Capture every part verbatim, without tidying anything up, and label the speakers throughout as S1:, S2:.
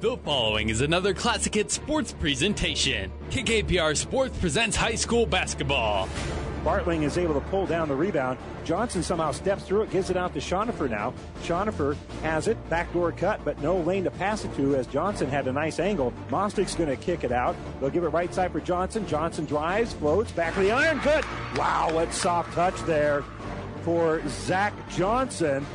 S1: The following is another Classic Hits sports presentation. K K P R Sports presents high school basketball.
S2: Bartling is able to pull down the rebound. Johnson somehow steps through it, gives it out to Schoenhofer now. Schoenhofer has it, backdoor cut, but no lane to pass it to as Johnson had a nice angle. Mostick's going to kick it out. They'll give it right side for Johnson. Johnson drives, floats, back of the iron, good. Wow, what soft touch there for Zach Johnson.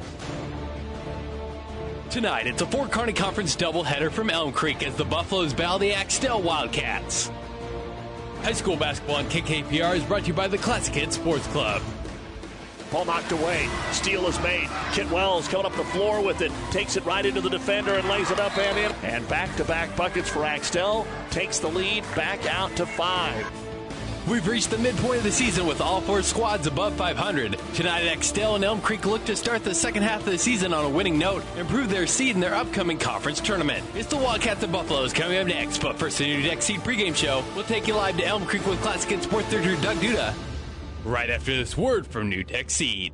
S1: Tonight, it's a Fort Kearney Conference doubleheader from Elm Creek as the Buffaloes battle the Axtell Wildcats. High school basketball on K K P R is brought to you by the Classic Hits Sports Club.
S3: Ball knocked away. Steal is made. Kent Wells coming up the floor with it. Takes it right into the defender and lays it up and in. And back-to-back buckets for Axtell. Takes the lead back out to five.
S1: We've reached the midpoint of the season with all four squads above five hundred. Tonight, Axtell and Elm Creek look to start the second half of the season on a winning note and improve their seed in their upcoming conference tournament. It's the Wildcats and Buffaloes coming up next, but first, the New Tech Seed pregame show. We'll take you live to Elm Creek with Classic Hits Sports Director Doug Duda right after this word from New Tech Seed.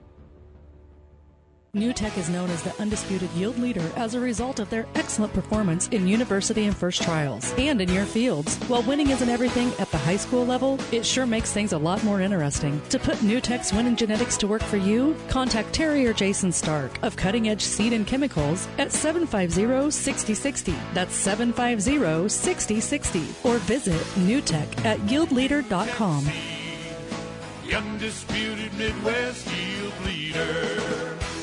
S4: New Tech is known as the undisputed yield leader as a result of their excellent performance in university and first trials and in your fields. While winning isn't everything at the high school level, it sure makes things a lot more interesting. To put New Tech's winning genetics to work for you, contact Terry or Jason Stark of Cutting Edge Seed and Chemicals at seven five zero, six zero six zero. That's seven five zero, six zero six zero. Or visit newtech at yield leader dot com.
S5: The undisputed Midwest yield leader.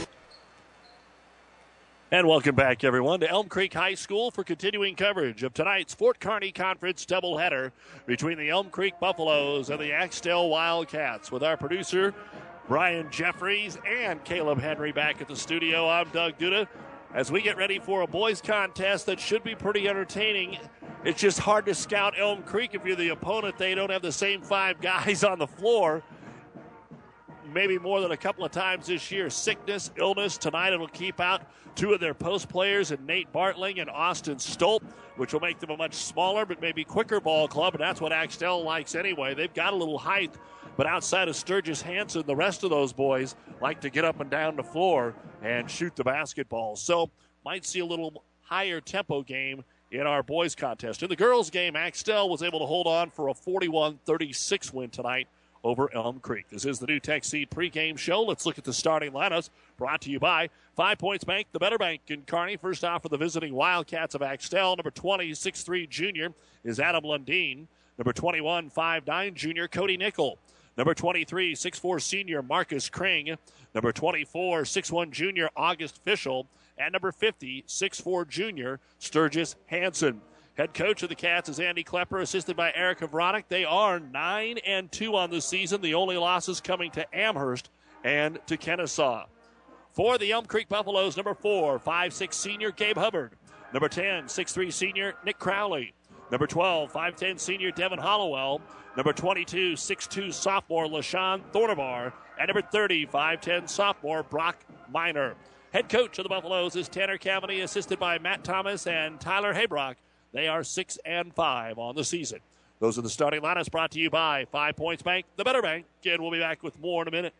S3: And welcome back, everyone, to Elm Creek High School for continuing coverage of tonight's Fort Kearney Conference doubleheader between the Elm Creek Buffaloes and the Axtell Wildcats. With our producer, Brian Jeffries, and Caleb Henry back at the studio, I'm Doug Duda. As we get ready for a boys contest that should be pretty entertaining, it's just hard to scout Elm Creek if you're the opponent. They don't have the same five guys on the floor. Maybe more than a couple of times this year. Sickness, illness. Tonight it'll keep out two of their post players in Nate Bartling and Austin Stolp, which will make them a much smaller but maybe quicker ball club, and that's what Axtell likes anyway. They've got a little height, but outside of Sturgis Hansen, the rest of those boys like to get up and down the floor and shoot the basketball. So might see a little higher tempo game in our boys contest. In the girls game, Axtell was able to hold on for a forty-one thirty-six win tonight over Elm Creek. This is the New Tech Seed pregame show. Let's look at the starting lineups brought to you by Five Points Bank, the better bank in Kearney. First off for the visiting Wildcats of Axtell, number twenty, six three junior is Adam Lundeen. Number twenty-one, five nine junior Cody Nickel. Number twenty-three, six four senior Marcus Kring. Number twenty-four, six one junior August Fischel. And number fifty, six four junior Sturgis Hansen. Head coach of the Cats is Andy Klepper, assisted by Erica Vronick. They are nine and two on the season. The only losses coming to Amherst and to Kennesaw. For the Elm Creek Buffaloes, number four, five six senior Gabe Hubbard. Number ten, six three senior Nick Crowley. Number twelve, five ten senior Devin Hollowell. Number twenty-two, six two sophomore LaShawn Thornabar. And number thirty, five ten sophomore Brock Miner. Head coach of the Buffaloes is Tanner Cavany, assisted by Matt Thomas and Tyler Haybrock. They are six and five on the season. Those are the starting lineups brought to you by Five Points Bank, the better bank. Again, we'll be back with more in a minute.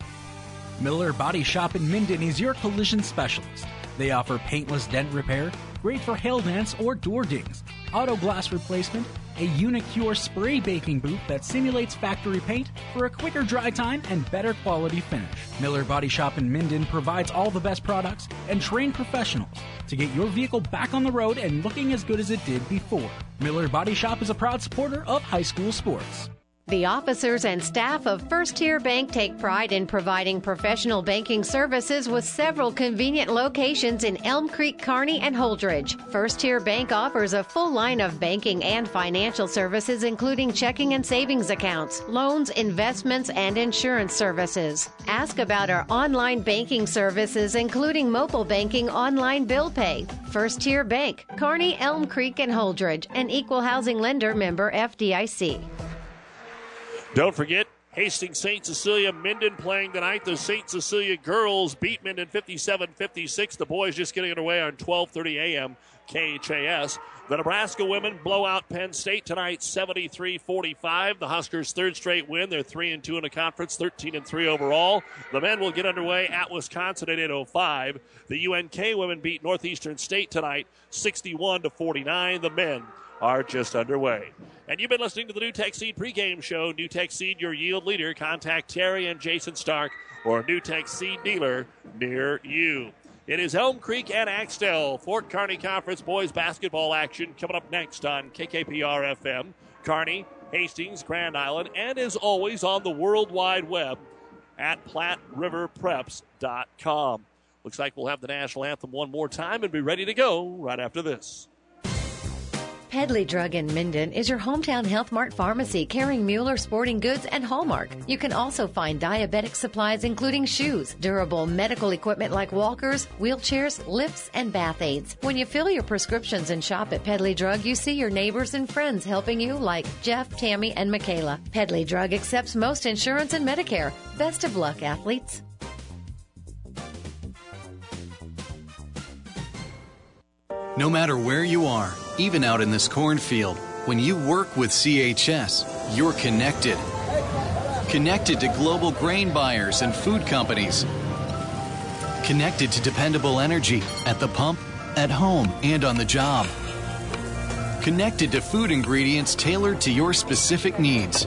S6: Miller Body Shop in Minden is your collision specialist. They offer paintless dent repair, great for hail dents or door dings, auto glass replacement, a Unicure spray baking booth that simulates factory paint for a quicker dry time and better quality finish. Miller Body Shop in Minden provides all the best products and trained professionals to get your vehicle back on the road and looking as good as it did before. Miller Body Shop is a proud supporter of high school sports.
S7: The officers and staff of First Tier Bank take pride in providing professional banking services with several convenient locations in Elm Creek, Kearney, and Holdridge. First Tier Bank offers a full line of banking and financial services, including checking and savings accounts, loans, investments, and insurance services. Ask about our online banking services, including mobile banking, online bill pay. First Tier Bank, Kearney, Elm Creek, and Holdridge, an equal housing lender, member F D I C.
S3: Don't forget, Hastings Saint Cecilia, Minden playing tonight. The Saint Cecilia girls beat Minden fifty-seven fifty-six. The boys just getting underway on twelve thirty a.m. K H A S. The Nebraska women blow out Penn State tonight seventy-three forty-five. The Huskers' third straight win. They're three and two in the conference, thirteen and three overall. The men will get underway at Wisconsin at eight oh five. The U N K women beat Northeastern State tonight sixty-one to forty-nine. The men are just underway. And you've been listening to the NewTek Seed pregame show. NewTek Seed, your yield leader. Contact Terry and Jason Stark or a NewTek Seed dealer near you. It is Elm Creek and Axtell. Fort Kearney Conference boys basketball action coming up next on K K P R F M. Kearney, Hastings, Grand Island, and as always on the World Wide Web at Platte River Preps dot com. Looks like we'll have the national anthem one more time and be ready to go right after this.
S7: Pedley Drug in Minden is your hometown Health Mart pharmacy carrying Mueller sporting goods and Hallmark. You can also find diabetic supplies including shoes, durable medical equipment like walkers, wheelchairs, lifts, and bath aids. When you fill your prescriptions and shop at Pedley Drug, you see your neighbors and friends helping you like Jeff, Tammy, and Michaela. Pedley Drug accepts most insurance and Medicare. Best of luck, athletes.
S8: No matter where you are, even out in this cornfield, when you work with C H S, you're connected. Connected to global grain buyers and food companies. Connected to dependable energy at the pump, at home, and on the job. Connected to food ingredients tailored to your specific needs.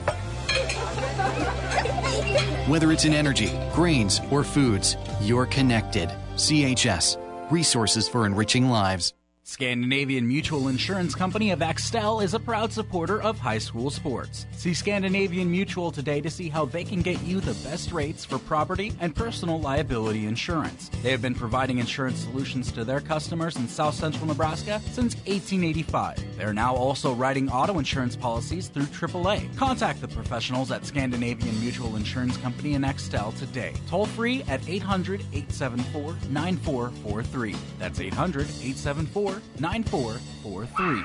S8: Whether it's in energy, grains, or foods, you're connected. C H S, resources for enriching lives.
S6: Scandinavian Mutual Insurance Company of Axtell is a proud supporter of high school sports. See Scandinavian Mutual today to see how they can get you the best rates for property and personal liability insurance. They have been providing insurance solutions to their customers in South Central Nebraska since eighteen eighty-five. They're now also writing auto insurance policies through triple A. Contact the professionals at Scandinavian Mutual Insurance Company in Axtell today. Toll free at eight hundred, eight seven four, nine four four three. That's eight hundred, eight seven four, nine four four three.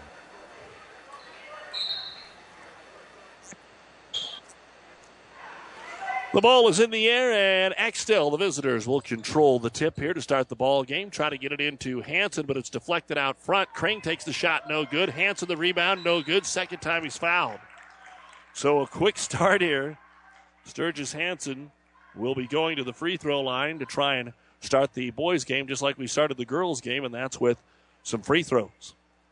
S3: The ball is in the air, and Axtell, the visitors, will control the tip here to start the ball game. Try to get it into Hansen, but it's deflected out front. Crane takes the shot, no good. Hansen the rebound, no good. Second time he's fouled. So a quick start here. Sturgis Hansen will be going to the free throw line to try and start the boys' game just like we started the girls' game, and that's with some free throws.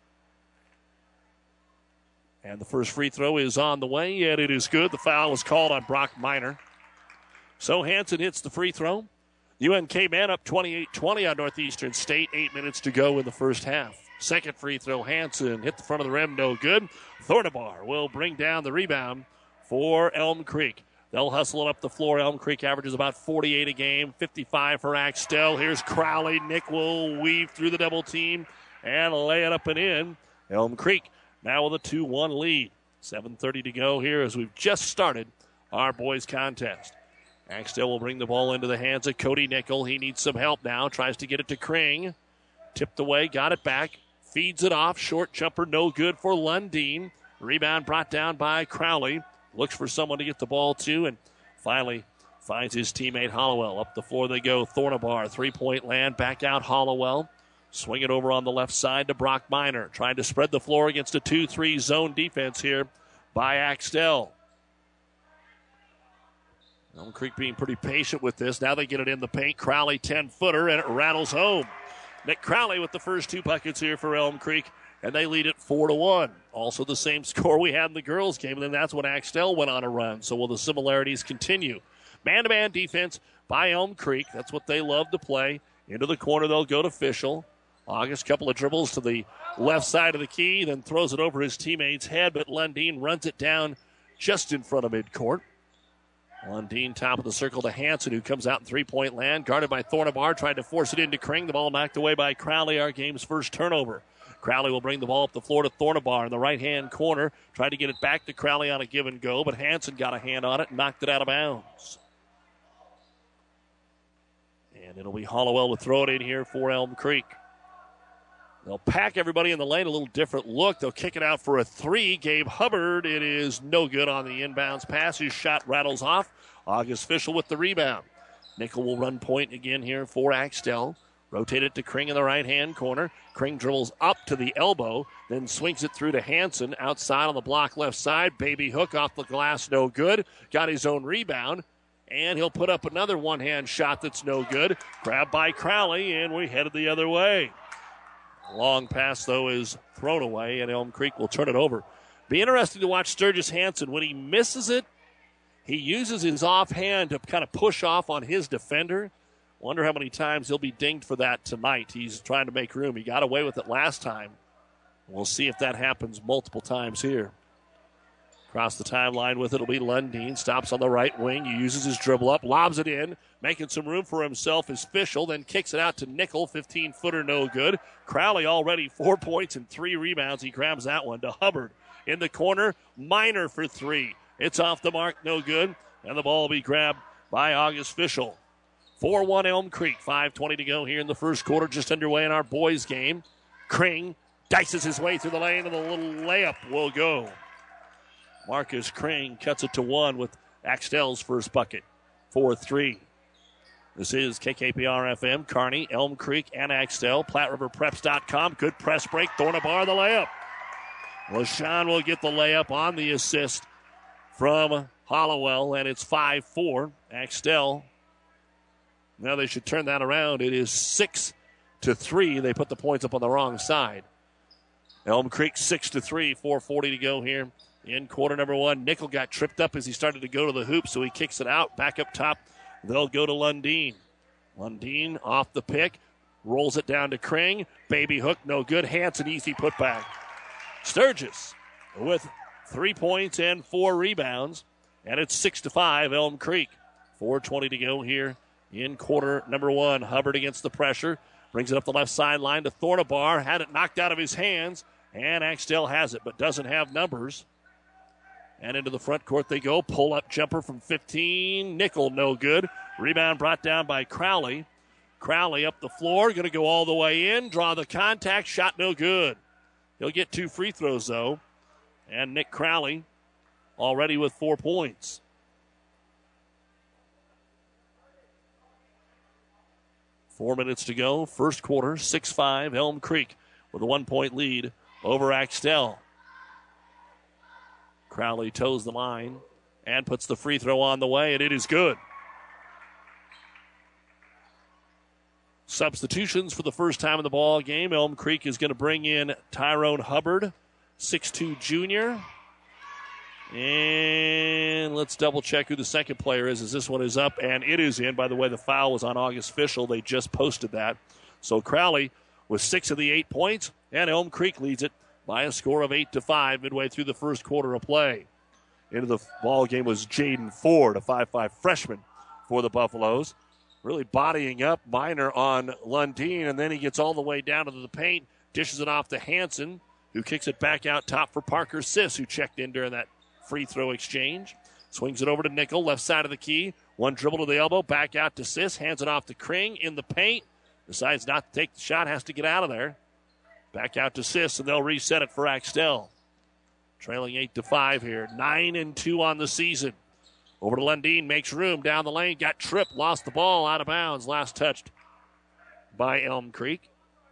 S3: And the first free throw is on the way, and it is good. The foul was called on Brock Miner. So Hansen hits the free throw. U N K man up twenty-eight twenty on Northeastern State. Eight minutes to go in the first half. Second free throw, Hansen hit the front of the rim, no good. Thornabar will bring down the rebound for Elm Creek. They'll hustle it up the floor. Elm Creek averages about forty-eight a game, fifty-five for Axtell. Here's Crowley. Nick will weave through the double team and lay it up and in. Elm Creek now with a two one lead. seven thirty to go here as we've just started our boys contest. Axtell will bring the ball into the hands of Cody Nickel. He needs some help now. Tries to get it to Kring. Tipped away, got it back. Feeds it off. Short jumper, no good for Lundeen. Rebound brought down by Crowley. Looks for someone to get the ball to, and finally finds his teammate Hollowell. Up the floor they go. Thornabar, three-point land. Back out Hollowell. Swing it over on the left side to Brock Miner. Trying to spread the floor against a two three zone defense here by Axtell. Elm Creek being pretty patient with this. Now they get it in the paint. Crowley, ten-footer, and it rattles home. Nick Crowley with the first two buckets here for Elm Creek, and they lead it four to one. Also the same score we had in the girls' game, and then that's when Axtell went on a run. So will the similarities continue? Man-to-man defense by Elm Creek. That's what they love to play. Into the corner they'll go to Fischel. August, couple of dribbles to the left side of the key, then throws it over his teammate's head, but Lundeen runs it down just in front of midcourt. Lundeen, top of the circle to Hansen, who comes out in three-point land, guarded by Thornabar, tried to force it into Kring. The ball knocked away by Crowley, our game's first turnover. Crowley will bring the ball up the floor to Thornabar in the right-hand corner. Tried to get it back to Crowley on a give and go, but Hansen got a hand on it and knocked it out of bounds. And it'll be Hollowell to throw it in here for Elm Creek. They'll pack everybody in the lane, a little different look. They'll kick it out for a three. Gabe Hubbard, it is no good on the inbounds pass. His shot rattles off. August Fischel with the rebound. Nickel will run point again here for Axtell. Rotate it to Kring in the right-hand corner. Kring dribbles up to the elbow, then swings it through to Hansen outside on the block left side. Baby hook off the glass, no good. Got his own rebound, and he'll put up another one-hand shot that's no good. Grabbed by Crowley, and we headed the other way. Long pass, though, is thrown away, and Elm Creek will turn it over. Be interesting to watch Sturgis Hansen. When he misses it, he uses his offhand to kind of push off on his defender. Wonder how many times he'll be dinged for that tonight. He's trying to make room. He got away with it last time. We'll see if that happens multiple times here. Across the timeline with it will be Lundeen. Stops on the right wing. He uses his dribble up, lobs it in, making some room for himself is Fischel, then kicks it out to Nickel. fifteen-footer, no good. Crowley already four points and three rebounds. He grabs that one to Hubbard. In the corner, Minor for three. It's off the mark, no good. And the ball will be grabbed by August Fischel. four one Elm Creek. five twenty to go here in the first quarter, just underway in our boys game. Kring dices his way through the lane, and the little layup will go. Marcus Kring cuts it to one with Axtell's first bucket. four three. This is K K P R F M, Kearney, Elm Creek, and Axtell. Platte River Preps dot com. Good press break. Thornabar the layup. LaShawn will get the layup on the assist from Hollowell, and it's five four. Axtell. Now they should turn that around. It is six to three. They put the points up on the wrong side. Elm Creek six to three. four forty to go here in quarter number one. Nickel got tripped up as he started to go to the hoop, so he kicks it out. Back up top, they'll go to Lundeen. Lundeen off the pick. Rolls it down to Kring. Baby hook, no good. Hansen, easy putback. Sturgis with three points and four rebounds. And it's six to five, Elm Creek. four twenty to go here in quarter number one. Hubbard against the pressure. Brings it up the left sideline to Thornabar. Had it knocked out of his hands. And Axtell has it, but doesn't have numbers. And into the front court they go. Pull-up jumper from fifteen. Nickel, no good. Rebound brought down by Crowley. Crowley up the floor. Going to go all the way in. Draw the contact. Shot no good. He'll get two free throws, though. And Nick Crowley already with four points. Four minutes to go. First quarter, six five. Elm Creek with a one-point lead over Axtell. Crowley toes the line and puts the free throw on the way, and it is good. Substitutions for the first time in the ball game. Elm Creek is going to bring in Tyrone Hubbard, six two junior. And let's double check who the second player is as this one is up, and it is in. By the way, the foul was on August Fischel. They just posted that. So Crowley with six of the eight points, and Elm Creek leads it by a score of eight to five midway through the first quarter of play. Into the ball game was Jaden Ford, a five five freshman for the Buffaloes. Really bodying up Minor on Lundeen, and then he gets all the way down into the paint, dishes it off to Hansen, who kicks it back out top for Parker Siss, who checked in during that free throw exchange. Swings it over to Nickel, left side of the key. One dribble to the elbow, back out to Siss, hands it off to Kring in the paint. Decides not to take the shot, has to get out of there. Back out to Siss, and they'll reset it for Axtell. Trailing eight to five here. nine and two on the season. Over to Lundeen, makes room down the lane, got tripped, lost the ball out of bounds. Last touched by Elm Creek.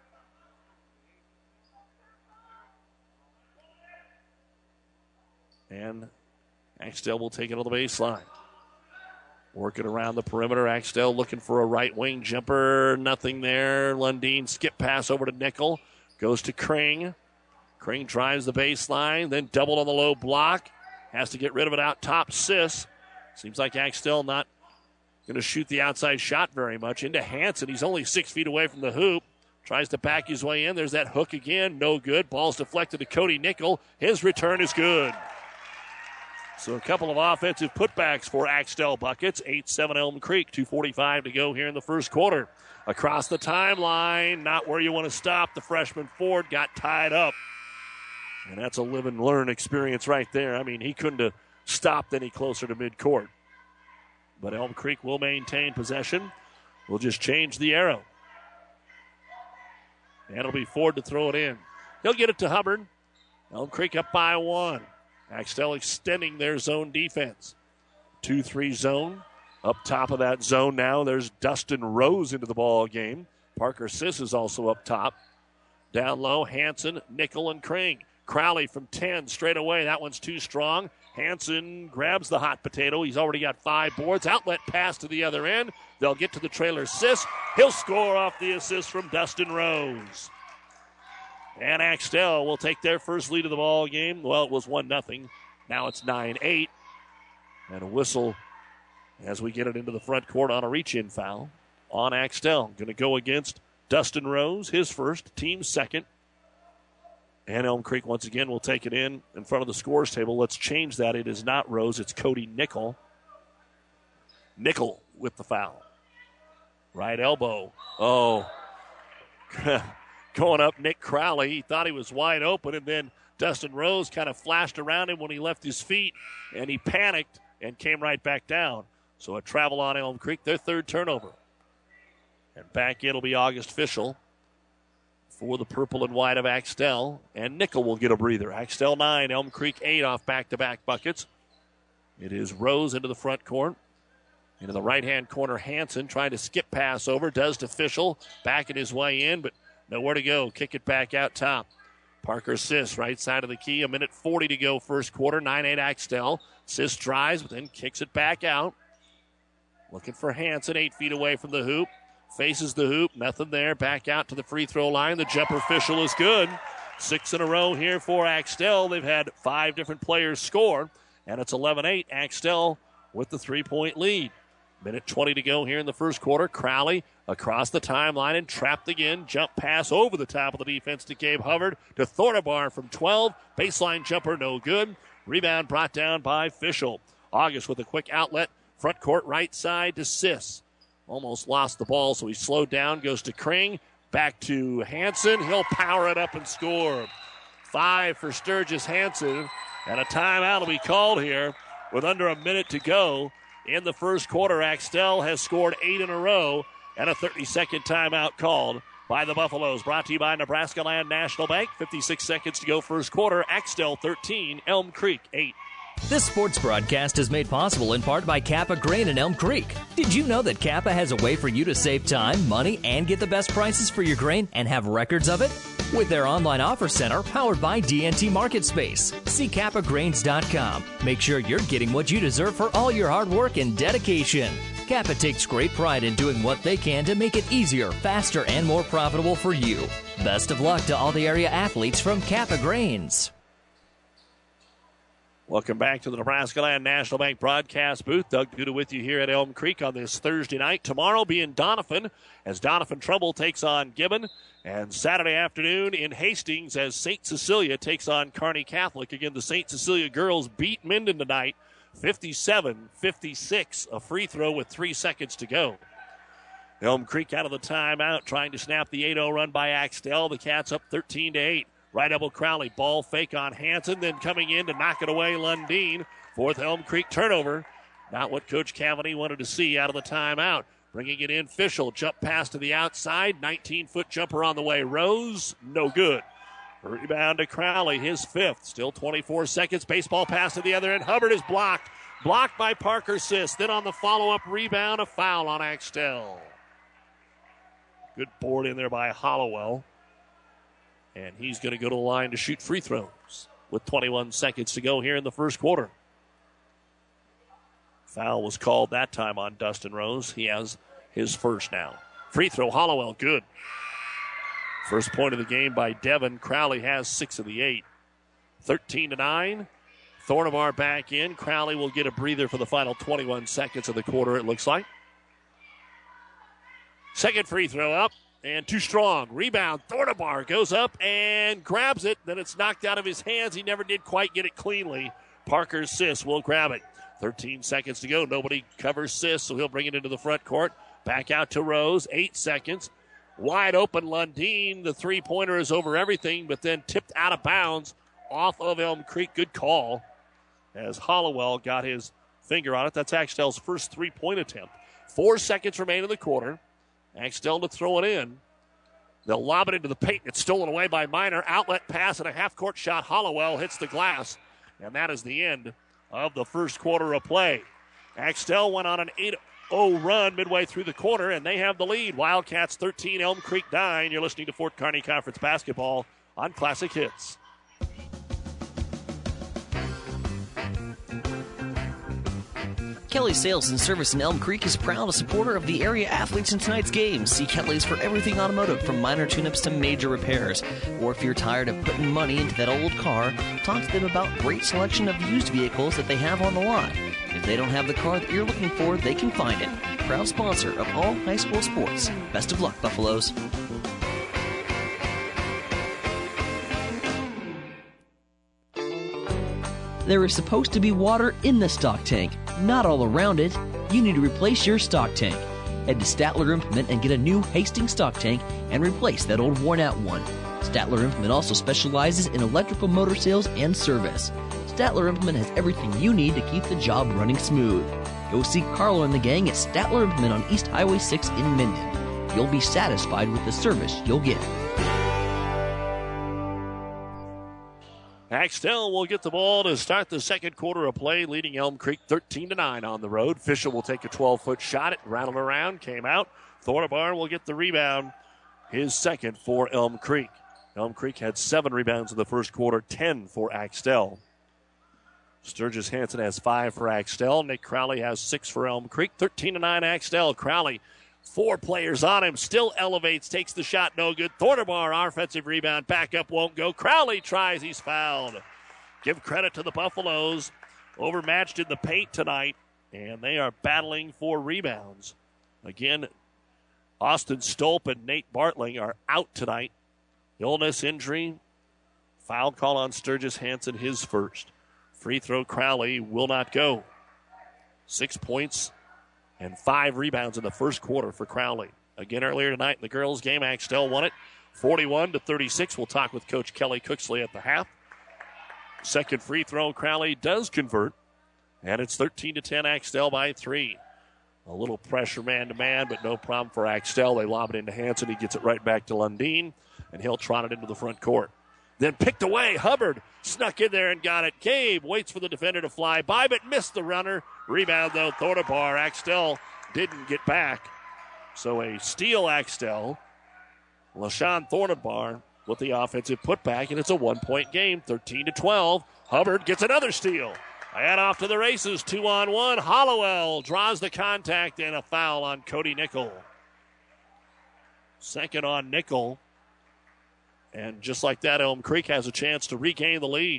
S3: And Axtell will take it on the baseline. Working around the perimeter. Axtell looking for a right wing jumper. Nothing there. Lundeen skip pass over to Nickel. Goes to Kring. Kring drives the baseline, then doubled on the low block. Has to get rid of it out top. Siss. Seems like Axtell not going to shoot the outside shot very much. Into Hansen. He's only six feet away from the hoop. Tries to back his way in. There's that hook again. No good. Ball's deflected to Cody Nickel. His return is good. So a couple of offensive putbacks for Axtell buckets. eight seven Elm Creek. two forty-five to go here in the first quarter. Across the timeline, not where you want to stop. The freshman Ford got tied up. And that's a live and learn experience right there. I mean, he couldn't have stopped any closer to midcourt. But Elm Creek will maintain possession. We'll just change the arrow. And it'll be Ford to throw it in. He'll get it to Hubbard. Elm Creek up by one. Axtell extending their zone defense. two three zone. Up top of that zone now, there's Dustin Rose into the ball game. Parker Siss is also up top. Down low, Hanson, Nickel, and Kring. Crowley from ten straight away. That one's too strong. Hanson grabs the hot potato. He's already got five boards. Outlet pass to the other end. They'll get to the trailer. Siss. He'll score off the assist from Dustin Rose. And Axtell will take their first lead of the ball game. Well, it was one nothing. Now it's nine eight. And a whistle as we get it into the front court on a reach-in foul on Axtell. Going to go against Dustin Rose, his first, team second. And Elm Creek once again will take it in in front of the scores table. Let's change that. It is not Rose. It's Cody Nickel. Nickel with the foul. Right elbow. Oh. Going up, Nick Crowley. He thought he was wide open, and then Dustin Rose kind of flashed around him when he left his feet, and he panicked and came right back down. So a travel on Elm Creek, their third turnover. And back in will be August Fischel for the purple and white of Axtell. And Nickel will get a breather. Axtell nine, Elm Creek eight off back-to-back buckets. It is Rose into the front court. Into the right-hand corner, Hanson trying to skip pass over. Does to Fischel. Backing his way in, but nowhere to go. Kick it back out top. Parker Siss, right side of the key. A minute forty to go first quarter. nine eight Axtell. Siss drives, but then kicks it back out. Looking for Hanson, eight feet away from the hoop. Faces the hoop, nothing there. Back out to the free throw line. The jumper Fischel is good. Six in a row here for Axtell. They've had five different players score, and it's eleven eight. Axtell with the three-point lead. Minute twenty to go here in the first quarter. Crowley across the timeline and trapped again. Jump pass over the top of the defense to Gabe Hubbard. To Thornabar from twelve. Baseline jumper, no good. Rebound brought down by Fischel. August with a quick outlet. Front court right side to Siss. Almost lost the ball, so he slowed down. Goes to Kring. Back to Hanson. He'll power it up and score. Five for Sturgis Hanson. And a timeout will be called here with under a minute to go. In the first quarter, Axtell has scored eight in a row, and a thirty-second timeout called by the Buffaloes. Brought to you by Nebraska Land National Bank. fifty-six seconds to go first quarter. Axtell thirteen, Elm Creek eight.
S9: This sports broadcast is made possible in part by Kappa Grain in Elm Creek. Did you know that Kappa has a way for you to save time, money, and get the best prices for your grain and have records of it? With their online offer center powered by D N T Market Space. See kappa grains dot com. Make sure you're getting what you deserve for all your hard work and dedication. Kappa takes great pride in doing what they can to make it easier, faster, and more profitable for you. Best of luck to all the area athletes from Kappa Grains.
S3: Welcome back to the Nebraska Land National Bank broadcast booth. Doug Duda with you here at Elm Creek on this Thursday night. Tomorrow being Doniphan as Doniphan Trumbull takes on Gibbon. And Saturday afternoon in Hastings as Saint Cecilia takes on Kearney Catholic. Again, the Saint Cecilia girls beat Minden tonight fifty-seven fifty-six. A free throw with three seconds to go. Elm Creek out of the timeout trying to snap the eight oh run by Axtell. The Cats up thirteen to eight. Right elbow Crowley. Ball fake on Hanson. Then coming in to knock it away, Lundeen. Fourth Elm Creek turnover. Not what Coach Cavity wanted to see out of the timeout. Bringing it in, Fischel. Jump pass to the outside. nineteen-foot jumper on the way. Rose, no good. Rebound to Crowley, his fifth. Still twenty-four seconds. Baseball pass to the other end. Hubbard is blocked. Blocked by Parker Siss. Then on the follow-up rebound, a foul on Axtell. Good board in there by Hollowell. And he's going to go to the line to shoot free throws with twenty-one seconds to go here in the first quarter. Foul was called that time on Dustin Rose. He has his first now. Free throw, Hollowell, good. First point of the game by Devin. Crowley has six of the eight. thirteen to nine. Thornabar back in. Crowley will get a breather for the final twenty-one seconds of the quarter, it looks like. Second free throw up. And too strong. Rebound. Thornabar goes up and grabs it. Then it's knocked out of his hands. He never did quite get it cleanly. Parker Siss will grab it. thirteen seconds to go. Nobody covers Siss, so he'll bring it into the front court. Back out to Rose. Eight seconds. Wide open Lundeen. The three-pointer is over everything, but then tipped out of bounds off of Elm Creek. Good call as Hollowell got his finger on it. That's Axtell's first three-point attempt. Four seconds remain in the quarter. Axtell to throw it in. They'll lob it into the paint. It's stolen away by Minor. Outlet pass and a half-court shot. Hollowell hits the glass. And that is the end of the first quarter of play. Axtell went on an eight oh run midway through the quarter, and they have the lead. Wildcats thirteen, Elm Creek nine. You're listening to Fort Kearney Conference basketball on Classic Hits.
S10: Kelly Sales and Service in Elm Creek is proud a supporter of the area athletes in tonight's game. See Kelly's for everything automotive, from minor tune-ups to major repairs. Or if you're tired of putting money into that old car, talk to them about great selection of used vehicles that they have on the lot. If they don't have the car that you're looking for, they can find it. Proud sponsor of all high school sports. Best of luck, Buffaloes. There is supposed to be water in the stock tank, not all around it. You need to replace your stock tank. Head to Statler Implement and get a new Hastings stock tank and replace that old worn-out one. Statler Implement also specializes in electrical motor sales and service. Statler Implement has everything you need to keep the job running smooth. Go see Carlo and the gang at Statler Implement on East Highway six in Minden. You'll be satisfied with the service you'll get.
S3: Axtell will get the ball to start the second quarter of play, leading Elm Creek thirteen to nine on the road. Fisher will take a twelve-foot shot. It rattled around, came out. Thornabar will get the rebound, his second for Elm Creek. Elm Creek had seven rebounds in the first quarter, ten for Axtell. Sturgis Hansen has five for Axtell. Nick Crowley has six for Elm Creek. thirteen to nine Axtell. Crowley, four players on him, still elevates, takes the shot, no good. Thornabar, offensive rebound, back up, won't go. Crowley tries, he's fouled. Give credit to the Buffaloes, overmatched in the paint tonight, and they are battling for rebounds. Again, Austin Stolp and Nate Bartling are out tonight. Illness, injury, foul call on Sturgis Hansen, his first. Free throw, Crowley will not go. Six points and five rebounds in the first quarter for Crowley. Again, earlier tonight in the girls' game, Axtell won it forty-one to thirty-six. We'll talk with Coach Kelly Cooksley at the half. Second free throw, Crowley does convert, and it's thirteen to ten, Axtell by three. A little pressure man-to-man, but no problem for Axtell. They lob it into Hansen. He gets it right back to Lundeen, and he'll trot it into the front court. Then picked away. Hubbard snuck in there and got it. Gabe waits for the defender to fly by, but missed the runner. Rebound, though, Thornabar. Axtell didn't get back. So a steal, Axtell. LaShawn Thornabar with the offensive putback, and it's a one-point game, thirteen to twelve. Hubbard gets another steal. And off to the races, two on one. Hollowell draws the contact and a foul on Cody Nickel. Second on Nickel. And just like that, Elm Creek has a chance to regain the lead.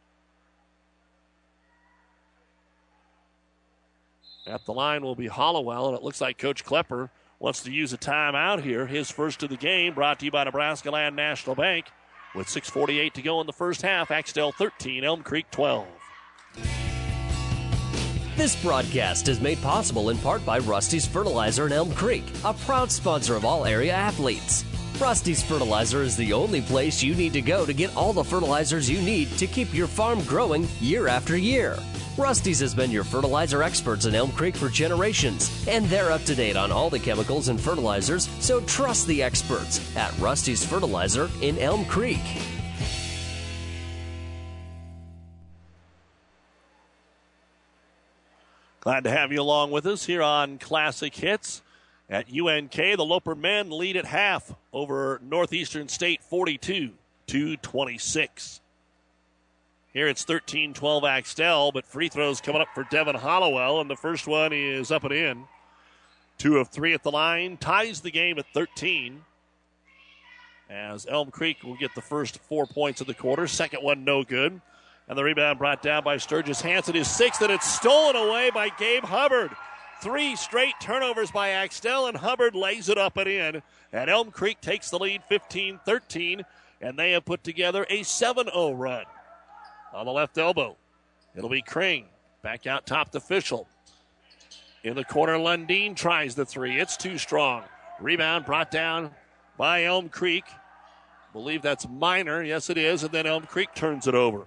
S3: At the line will be Hollowell, and it looks like Coach Klepper wants to use a timeout here. His first of the game, brought to you by Nebraska Land National Bank. With six forty-eight to go in the first half, Axtell thirteen, Elm Creek twelve.
S9: This broadcast is made possible in part by Rusty's Fertilizer in Elm Creek, a proud sponsor of all area athletes. Rusty's Fertilizer is the only place you need to go to get all the fertilizers you need to keep your farm growing year after year. Rusty's has been your fertilizer experts in Elm Creek for generations, and they're up to date on all the chemicals and fertilizers, so trust the experts at Rusty's Fertilizer in Elm Creek.
S3: Glad to have you along with us here on Classic Hits. At U N K, the Loper men lead at half over Northeastern State forty-two to twenty-six. Here it's thirteen twelve Axtell, but free throws coming up for Devin Hollowell, and the first one is up and in. Two of three at the line, ties the game at thirteen. As Elm Creek will get the first four points of the quarter. Second one no good. And the rebound brought down by Sturgis Hansen is sixth, and it's stolen away by Gabe Hubbard. Three straight turnovers by Axtell, and Hubbard lays it up and in. And Elm Creek takes the lead fifteen thirteen, and they have put together a seven oh run. On the left elbow, it'll be Kring. Back out top to Fischel. In the corner, Lundeen tries the three. It's too strong. Rebound brought down by Elm Creek. Believe that's Minor. Yes, it is. And then Elm Creek turns it over.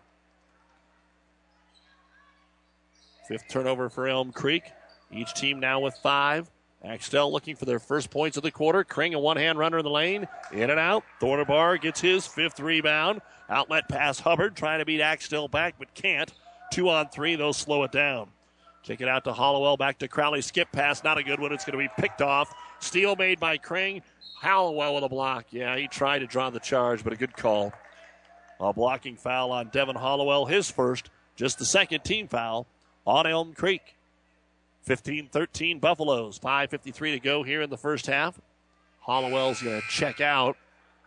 S3: Fifth turnover for Elm Creek. Each team now with five. Axtell looking for their first points of the quarter. Kring, a one-hand runner in the lane. In and out. Thornabar gets his fifth rebound. Outlet pass Hubbard, trying to beat Axtell back, but can't. Two on three, they'll slow it down. Kick it out to Hollowell, back to Crowley. Skip pass, not a good one. It's going to be picked off. Steal made by Kring. Hollowell with a block. Yeah, he tried to draw the charge, but a good call. A blocking foul on Devin Hollowell, his first, just the second team foul on Elm Creek. fifteen thirteen Buffaloes. five fifty-three to go here in the first half. Hollowell's going to check out.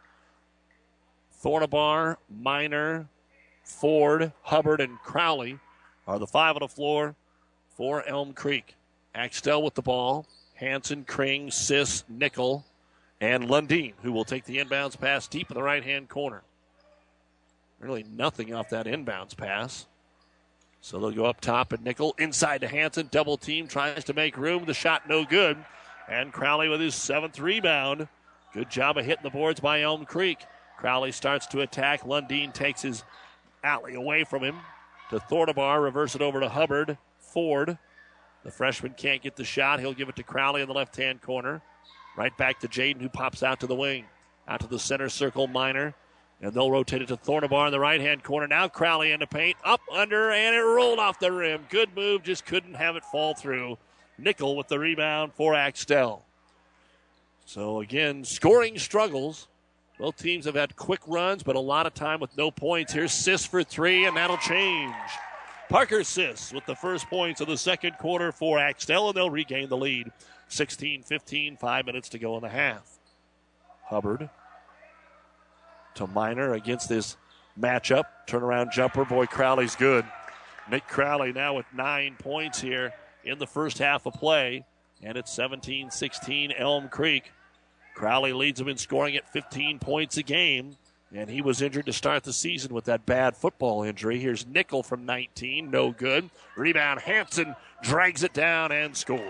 S3: Thornabar, Miner, Ford, Hubbard, and Crowley are the five on the floor for Elm Creek. Axtell with the ball. Hanson, Kring, Sis, Nickel, and Lundeen, who will take the inbounds pass deep in the right-hand corner. Really nothing off that inbounds pass. So they'll go up top and Nickel inside to Hanson. Double team, tries to make room. The shot no good. And Crowley with his seventh rebound. Good job of hitting the boards by Elm Creek. Crowley starts to attack. Lundeen takes his alley away from him to Thornabar. Reverse it over to Hubbard. Ford. The freshman can't get the shot. He'll give it to Crowley in the left-hand corner. Right back to Jaden, who pops out to the wing. Out to the center circle, Miner. And they'll rotate it to Thornabar in the right-hand corner. Now Crowley in the paint. Up, under, and it rolled off the rim. Good move, just couldn't have it fall through. Nickel with the rebound for Axtell. So, again, scoring struggles. Both teams have had quick runs, but a lot of time with no points. Here's Sis for three, and that'll change. Parker Sis with the first points of the second quarter for Axtell, and they'll regain the lead. sixteen fifteen, five minutes to go in the half. Hubbard to Miner against this matchup. Turnaround jumper. Boy, Crowley's good. Nick Crowley now with nine points here in the first half of play, and it's seventeen sixteen Elm Creek. Crowley leads them in scoring at fifteen points a game, and he was injured to start the season with that bad football injury. Here's Nickel from nineteen, no good. Rebound, Hanson drags it down and scores.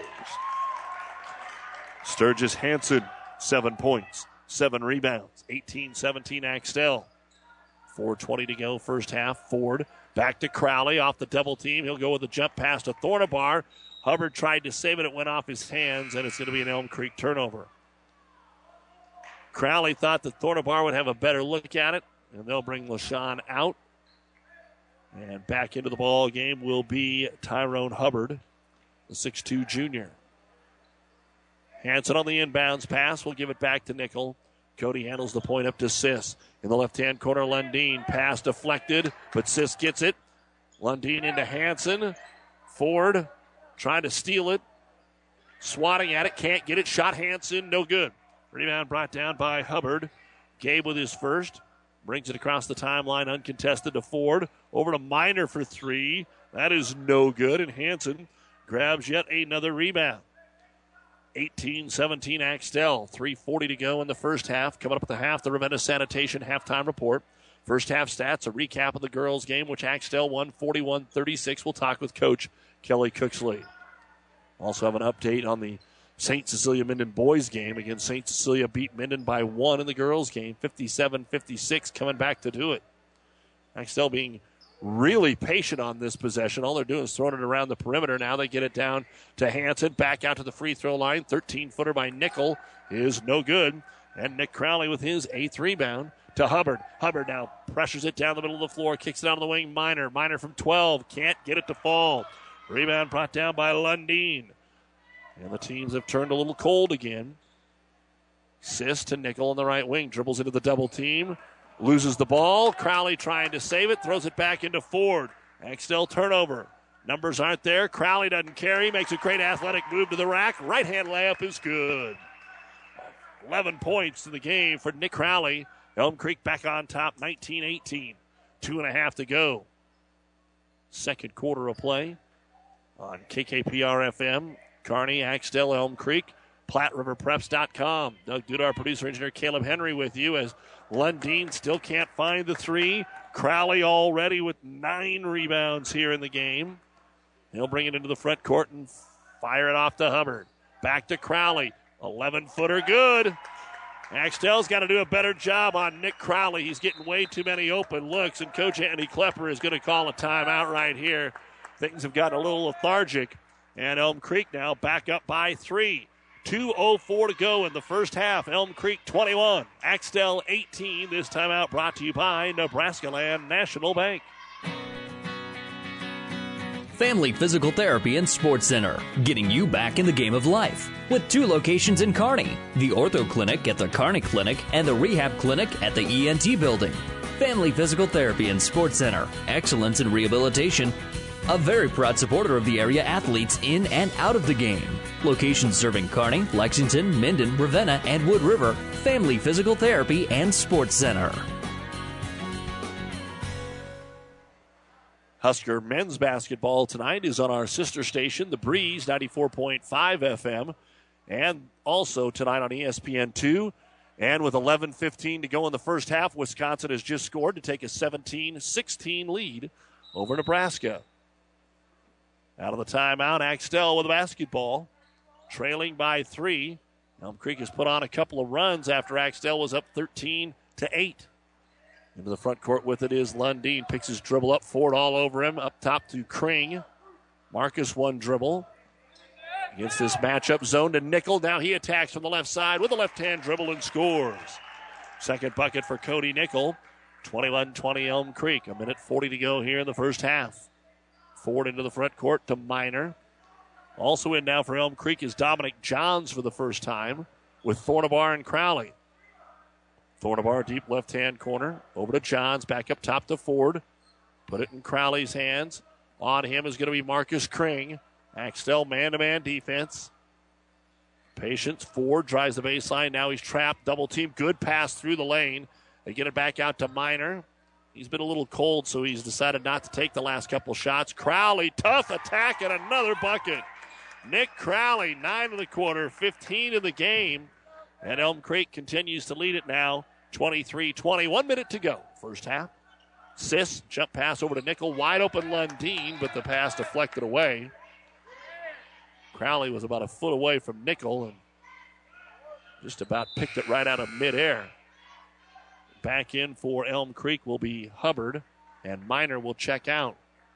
S3: Sturgis Hanson, seven points, seven rebounds, eighteen seventeen Axtell. four twenty to go, first half. Ford back to Crowley off the double team. He'll go with a jump pass to Thornabar. Hubbard tried to save it. It went off his hands, and it's going to be an Elm Creek turnover. Crowley thought that Thornabar would have a better look at it, and they'll bring LaShawn out. And back into the ball game will be Tyrone Hubbard, the six two junior. Hanson on the inbounds pass. We'll give it back to Nickel. Cody handles the point up to Sis. In the left-hand corner, Lundeen. Pass deflected, but Sis gets it. Lundeen into Hanson. Ford trying to steal it. Swatting at it. Can't get it. Shot Hanson. No good. Rebound brought down by Hubbard. Gabe with his first. Brings it across the timeline uncontested to Ford. Over to Miner for three. That is no good. And Hanson grabs yet another rebound. eighteen seventeen Axtell. three forty to go in the first half. Coming up at the half, the Ravenna Sanitation halftime report. First half stats, a recap of the girls' game, which Axtell won forty-one thirty-six. We'll talk with Coach Kelly Cooksley. Also have an update on the Saint Cecilia Minden boys game. Again, Saint Cecilia beat Minden by one in the girls' game, fifty-seven fifty-six, coming back to do it. Axtell being really patient on this possession. All they're doing is throwing it around the perimeter. Now they get it down to Hanson. Back out to the free throw line. thirteen-footer by Nickel is no good. And Nick Crowley with his eighth rebound to Hubbard. Hubbard now pressures it down the middle of the floor. Kicks it out of the wing. Miner. Miner from twelve. Can't get it to fall. Rebound brought down by Lundeen. And the teams have turned a little cold again. Sis to Nickel on the right wing. Dribbles into the double team. Loses the ball. Crowley trying to save it. Throws it back into Ford. Axtell turnover. Numbers aren't there. Crowley doesn't carry. Makes a great athletic move to the rack. Right-hand layup is good. eleven points in the game for Nick Crowley. Elm Creek back on top, nineteen eighteen. Two and a half to go. Second quarter of play on K K P R F M. Kearney, Axtell, Elm Creek, Platte River Preps dot com. Doug Dudar, producer, engineer Caleb Henry with you as Lundeen still can't find the three. Crowley already with nine rebounds here in the game. He'll bring it into the front court and fire it off to Hubbard. Back to Crowley. eleven-footer good. Axtell's got to do a better job on Nick Crowley. He's getting way too many open looks, and Coach Andy Klepper is going to call a timeout right here. Things have gotten a little lethargic. And Elm Creek now back up by three. two oh four to go in the first half. Elm Creek twenty-one, Axtell eighteen. This timeout brought to you by Nebraska Land National Bank.
S9: Family Physical Therapy and Sports Center, getting you back in the game of life. With two locations in Kearney, the Ortho Clinic at the Kearney Clinic and the Rehab Clinic at the E N T Building. Family Physical Therapy and Sports Center, excellence in rehabilitation. A very proud supporter of the area athletes in and out of the game. Locations serving Kearney, Lexington, Minden, Ravenna, and Wood River. Family Physical Therapy and Sports Center.
S3: Husker men's basketball tonight is on our sister station, The Breeze, ninety-four point five F M, and also tonight on E S P N two. And with eleven fifteen to go in the first half, Wisconsin has just scored to take a seventeen sixteen lead over Nebraska. Out of the timeout, Axtell with the basketball, trailing by three. Elm Creek has put on a couple of runs after Axtell was up thirteen to eight. Into the front court with it is Lundeen. Picks his dribble up, Ford all over him. Up top to Kring. Marcus one dribble. Against this matchup zone to Nickel. Now he attacks from the left side with a left-hand dribble and scores. Second bucket for Cody Nickel. twenty-one twenty Elm Creek. A minute forty to go here in the first half. Ford into the front court to Minor. Also in now for Elm Creek is Dominic Johns for the first time with Thornabar and Crowley. Thornabar deep left-hand corner. Over to Johns. Back up top to Ford. Put it in Crowley's hands. On him is going to be Marcus Kring. Axtell man-to-man defense. Patience. Ford drives the baseline. Now he's trapped. Double team. Good pass through the lane. They get it back out to Minor. He's been a little cold, so he's decided not to take the last couple shots. Crowley, tough attack and another bucket. Nick Crowley, nine in the quarter, fifteen in the game. And Elm Creek continues to lead it now, twenty-three twenty. One minute to go, first half. Sis, jump pass over to Nickel. Wide open Lundeen, but the pass deflected away. Crowley was about a foot away from Nickel and just about picked it right out of midair. Back in for Elm Creek will be Hubbard, and Minor will check out.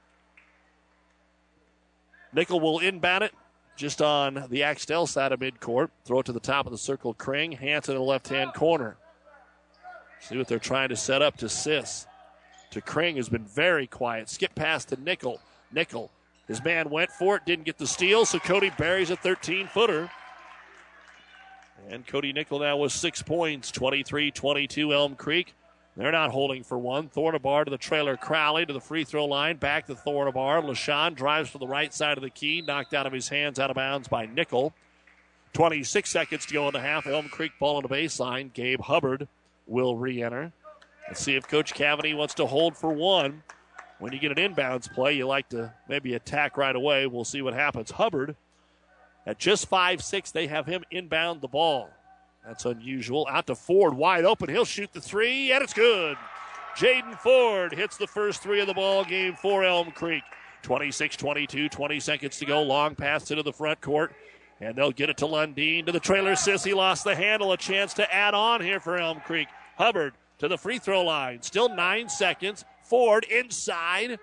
S3: Nickel will inbound it just on the Axtell side of midcourt. Throw it to the top of the circle. Kring, Hanson in the left-hand corner. See what they're trying to set up to Sis. To Kring, who's been very quiet. Skip pass to Nickel. Nickel, his man went for it, didn't get the steal, so Cody buries a thirteen-footer. And Cody Nickel now with six points, twenty-three twenty-two Elm Creek. They're not holding for one. Thornabar to the trailer. Crowley to the free throw line. Back to Thornabar. LaShawn drives to the right side of the key. Knocked out of his hands, out of bounds by Nickel. twenty-six seconds to go in the half. Elm Creek ball on the baseline. Gabe Hubbard will re-enter. Let's see if Coach Cavity wants to hold for one. When you get an inbounds play, you like to maybe attack right away. We'll see what happens. Hubbard, at just five six, they have him inbound the ball. That's unusual. Out to Ford, wide open. He'll shoot the three, and it's good. Jaden Ford hits the first three of the ball game for Elm Creek. twenty-six twenty-two, twenty seconds to go. Long pass into the front court, and they'll get it to Lundeen. To the trailer, Sissy lost the handle. A chance to add on here for Elm Creek. Hubbard to the free throw line. Still nine seconds. Ford inside.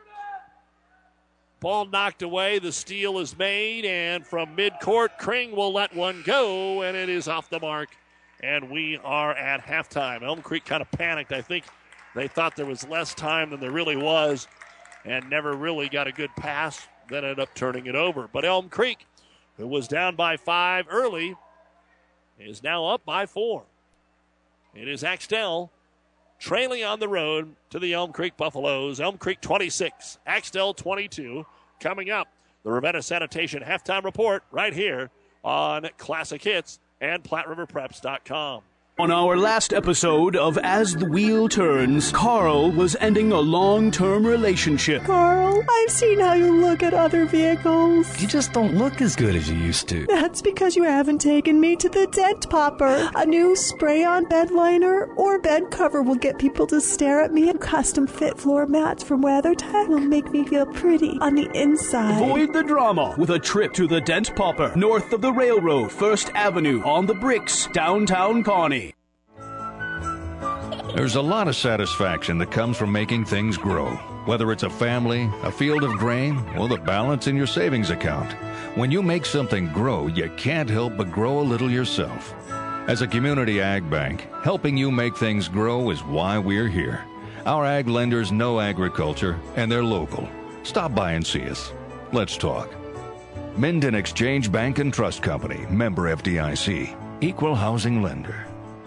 S3: Ball knocked away. The steal is made, and from midcourt, Kring will let one go, and it is off the mark. And we are at halftime. Elm Creek kind of panicked. I think they thought there was less time than there really was and never really got a good pass, then ended up turning it over. But Elm Creek, who was down by five early, is now up by four. It is Axtell trailing on the road to the Elm Creek Buffaloes. Elm Creek twenty-six, Axtell twenty-two. Coming up, the Ravenna Sanitation halftime report right here on Classic Hits and Platte River Preps dot com.
S11: On our last episode of As the Wheel Turns, Carl was ending a long-term relationship.
S12: Carl, I've seen how you look at other vehicles.
S13: You just don't look as good as you used to.
S12: That's because you haven't taken me to the Dent Popper. A new spray-on bed liner or bed cover will get people to stare at me, and custom-fit floor mats from WeatherTech will make me feel pretty on the inside.
S11: Avoid the drama with a trip to the Dent Popper, north of the railroad, First Avenue, on the Bricks, downtown Kearney.
S14: There's a lot of satisfaction that comes from making things grow, whether it's a family, a field of grain, or the balance in your savings account. When you make something grow, you can't help but grow a little yourself. As a community ag bank, helping you make things grow is why we're here. Our ag lenders know agriculture, and they're local. Stop by and see us. Let's talk. Minden Exchange Bank and Trust Company, member F D I C, equal housing lender.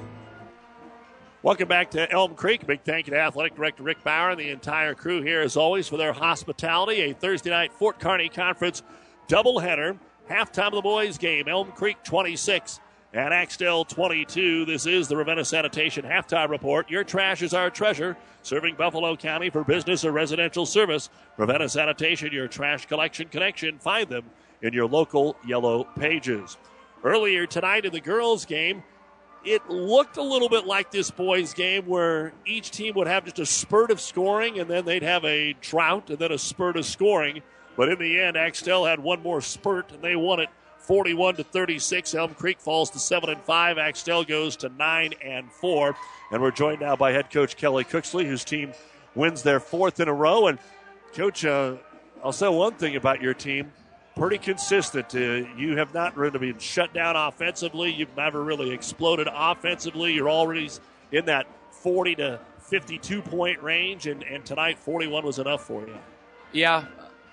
S3: Welcome back to Elm Creek. Big thank you to Athletic Director Rick Bauer and the entire crew here, as always, for their hospitality. A Thursday night Fort Kearney Conference doubleheader. Halftime of the boys' game, Elm Creek twenty-six and Axtell twenty-two. This is the Ravenna Sanitation Halftime Report. Your trash is our treasure, serving Buffalo County for business or residential service. Ravenna Sanitation, your trash collection connection. Find them in your local yellow pages. Earlier tonight in the girls' game, it looked a little bit like this boys' game where each team would have just a spurt of scoring and then they'd have a drought and then a spurt of scoring. But in the end, Axtell had one more spurt and they won it forty-one to thirty-six. Elm Creek falls to seven and five. Axtell goes to nine and four. And we're joined now by head coach Kelly Cooksley, whose team wins their fourth in a row. And coach, uh, I'll say one thing about your team. Pretty consistent. Uh, you have not really been shut down offensively. You've never really exploded offensively. You're already in that forty to fifty-two point range, and, and tonight forty-one was enough for you.
S15: Yeah.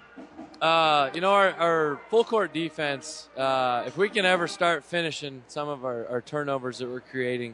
S15: Uh, you know, our, our full court defense, uh, if we can ever start finishing some of our, our turnovers that we're creating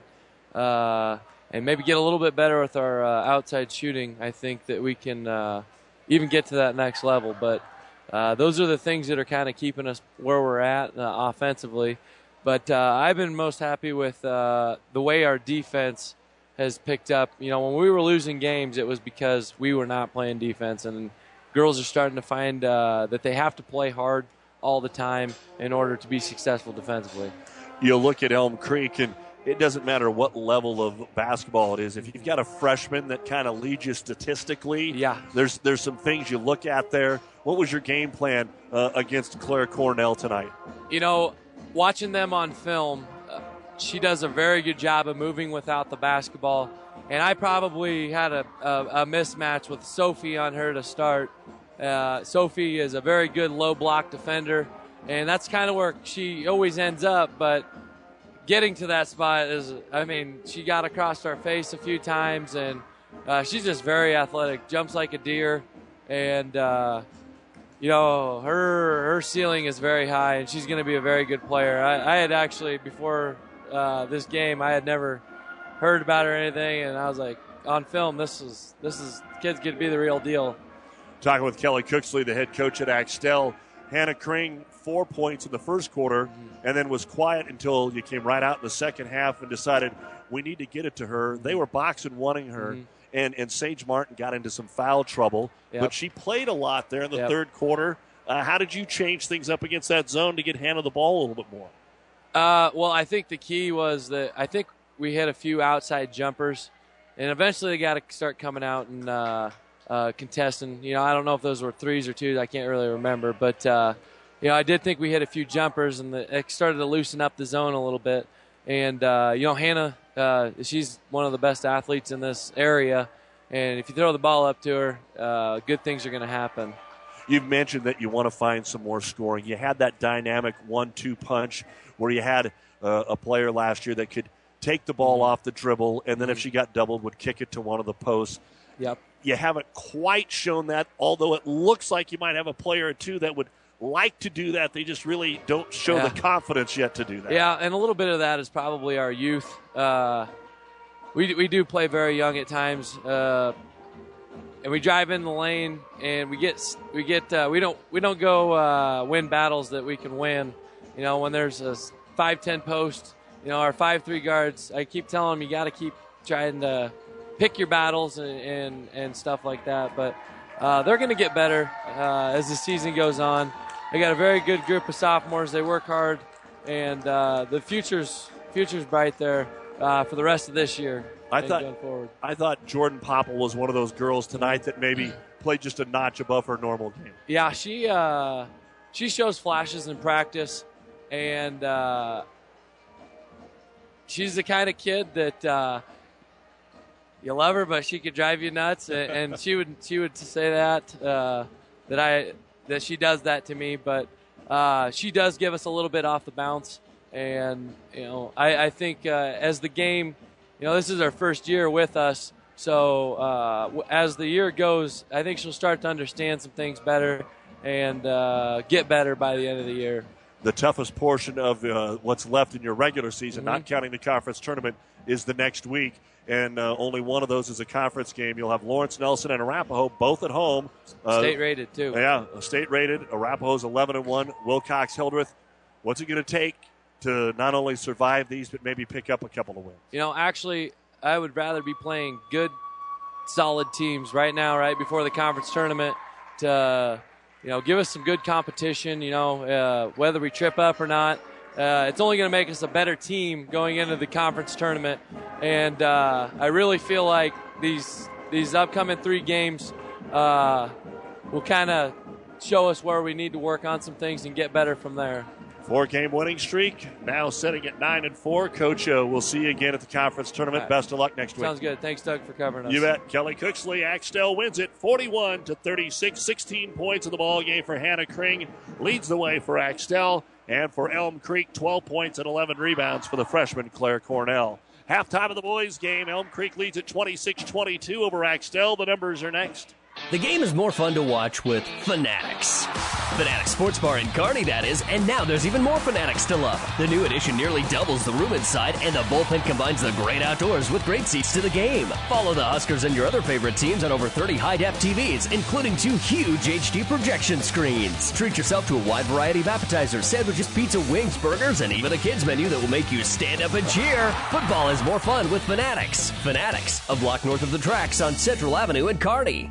S15: uh, and maybe get a little bit better with our uh, outside shooting, I think that we can uh, even get to that next level. But Uh, those are the things that are kind of keeping us where we're at uh, offensively. But uh, I've been most happy with uh, the way our defense has picked up. You know, when we were losing games, it was because we were not playing defense. And girls are starting to find uh, that they have to play hard all the time in order to be successful defensively.
S3: You look at Elm Creek, and it doesn't matter what level of basketball it is. If you've got a freshman that kind of leads you statistically,
S15: yeah.
S3: there's there's some things you look at there. What was your game plan uh, against Claire Cornell tonight?
S15: You know, watching them on film, uh, she does a very good job of moving without the basketball. And I probably had a, a, a mismatch with Sophie on her to start. Uh, Sophie is a very good low block defender, and that's kind of where she always ends up. But getting to that spot is, I mean, she got across our face a few times, and uh, she's just very athletic, jumps like a deer, and uh, you know, her her ceiling is very high, and she's going to be a very good player. I, I had actually, before uh, this game, I had never heard about her or anything, and I was like, on film, this is this is kid's going to be the real deal.
S3: Talking with Kelly Cooksley, the head coach at Axtell. Hannah Kring, four points in the first quarter, mm-hmm. and then was quiet until you came right out in the second half and decided we need to get it to her. They were boxing, wanting her. Mm-hmm. And, and Sage Martin got into some foul trouble,
S15: yep.
S3: but she played a lot there in the
S15: yep.
S3: third quarter. Uh, how did you change things up against that zone to get Hannah the ball a little bit more?
S15: Uh, well, I think the key was that I think we hit a few outside jumpers, and eventually they got to start coming out and uh, uh, contesting. You know, I don't know if those were threes or twos. I can't really remember. But, uh, you know, I did think we hit a few jumpers, and the, it started to loosen up the zone a little bit. And, uh, you know, Hannah, uh, she's one of the best athletes in this area. And if you throw the ball up to her, uh, good things are going to happen.
S3: You've mentioned that you want to find some more scoring. You had that dynamic one two punch where you had uh, a player last year that could take the ball mm-hmm. off the dribble, and then mm-hmm. if she got doubled, would kick it to one of the posts.
S15: Yep.
S3: You haven't quite shown that, although it looks like you might have a player or two that would like to do that. They just really don't show
S15: yeah.
S3: the confidence yet to do that.
S15: Yeah, and a little bit of that is probably our youth. Uh, we we do play very young at times, uh, and we drive in the lane, and we get we get uh, we don't we don't go uh, win battles that we can win. You know, when there's a five ten post, you know, our five three guards. I keep telling them you got to keep trying to pick your battles and and, and stuff like that. But uh, they're going to get better uh, as the season goes on. They got a very good group of sophomores. They work hard, and uh, the future's future's bright there uh, for the rest of this year.
S3: I thought
S15: going forward.
S3: I thought Jordan Popple was one of those girls tonight that maybe played just a notch above her normal game.
S15: Yeah, she uh, she shows flashes in practice, and uh, she's the kind of kid that uh, you love her, but she could drive you nuts, and, and she would she would say that uh, that I that she does that to me, but uh, she does give us a little bit off the bounce, and you know I, I think uh, as the game, you know this is our first year with us, so uh, as the year goes, I think she'll start to understand some things better and uh, get better by the end of the year.
S3: The toughest portion of uh, what's left in your regular season,
S15: Mm-hmm.
S3: not counting the conference tournament, is the next week. And uh, only one of those is a conference game. You'll have Lawrence Nelson and Arapahoe both at home. Uh,
S15: State rated, too.
S3: Yeah, state rated. Arapahoe's eleven and one. Wilcox Hildreth. What's it going to take to not only survive these, but maybe pick up a couple of wins?
S15: You know, actually, I would rather be playing good, solid teams right now, right before the conference tournament to, you know, give us some good competition, you know, uh, whether we trip up or not. Uh, it's only going to make us a better team going into the conference tournament. And uh, I really feel like these these upcoming three games uh, will kind of show us where we need to work on some things and get better from there.
S3: Four-game winning streak, now sitting at nine and four. Coach, uh, we'll see you again at the conference tournament.
S15: Right.
S3: Best of luck next week.
S15: Sounds good. Thanks, Doug, for covering us.
S3: You bet. Kelly Cooksley, Axtell wins it forty-one to thirty-six. sixteen points in the ball game for Hannah Kring. Leads the way for Axtell. And for Elm Creek, twelve points and eleven rebounds for the freshman Claire Cornell. Halftime of the boys' game, Elm Creek leads at twenty-six twenty-two over Axtell. The numbers are next.
S9: The game is more fun to watch with Fanatics. Fanatics Sports Bar in Kearney, that is, and now there's even more Fanatics to love. The new addition nearly doubles the room inside, and the bullpen combines the great outdoors with great seats to the game. Follow the Huskers and your other favorite teams on over thirty high-def T Vs, including two huge H D projection screens. Treat yourself to a wide variety of appetizers, sandwiches, pizza, wings, burgers, and even a kids menu that will make you stand up and cheer. Football is more fun with Fanatics. Fanatics, a block north of the tracks on Central Avenue in Kearney.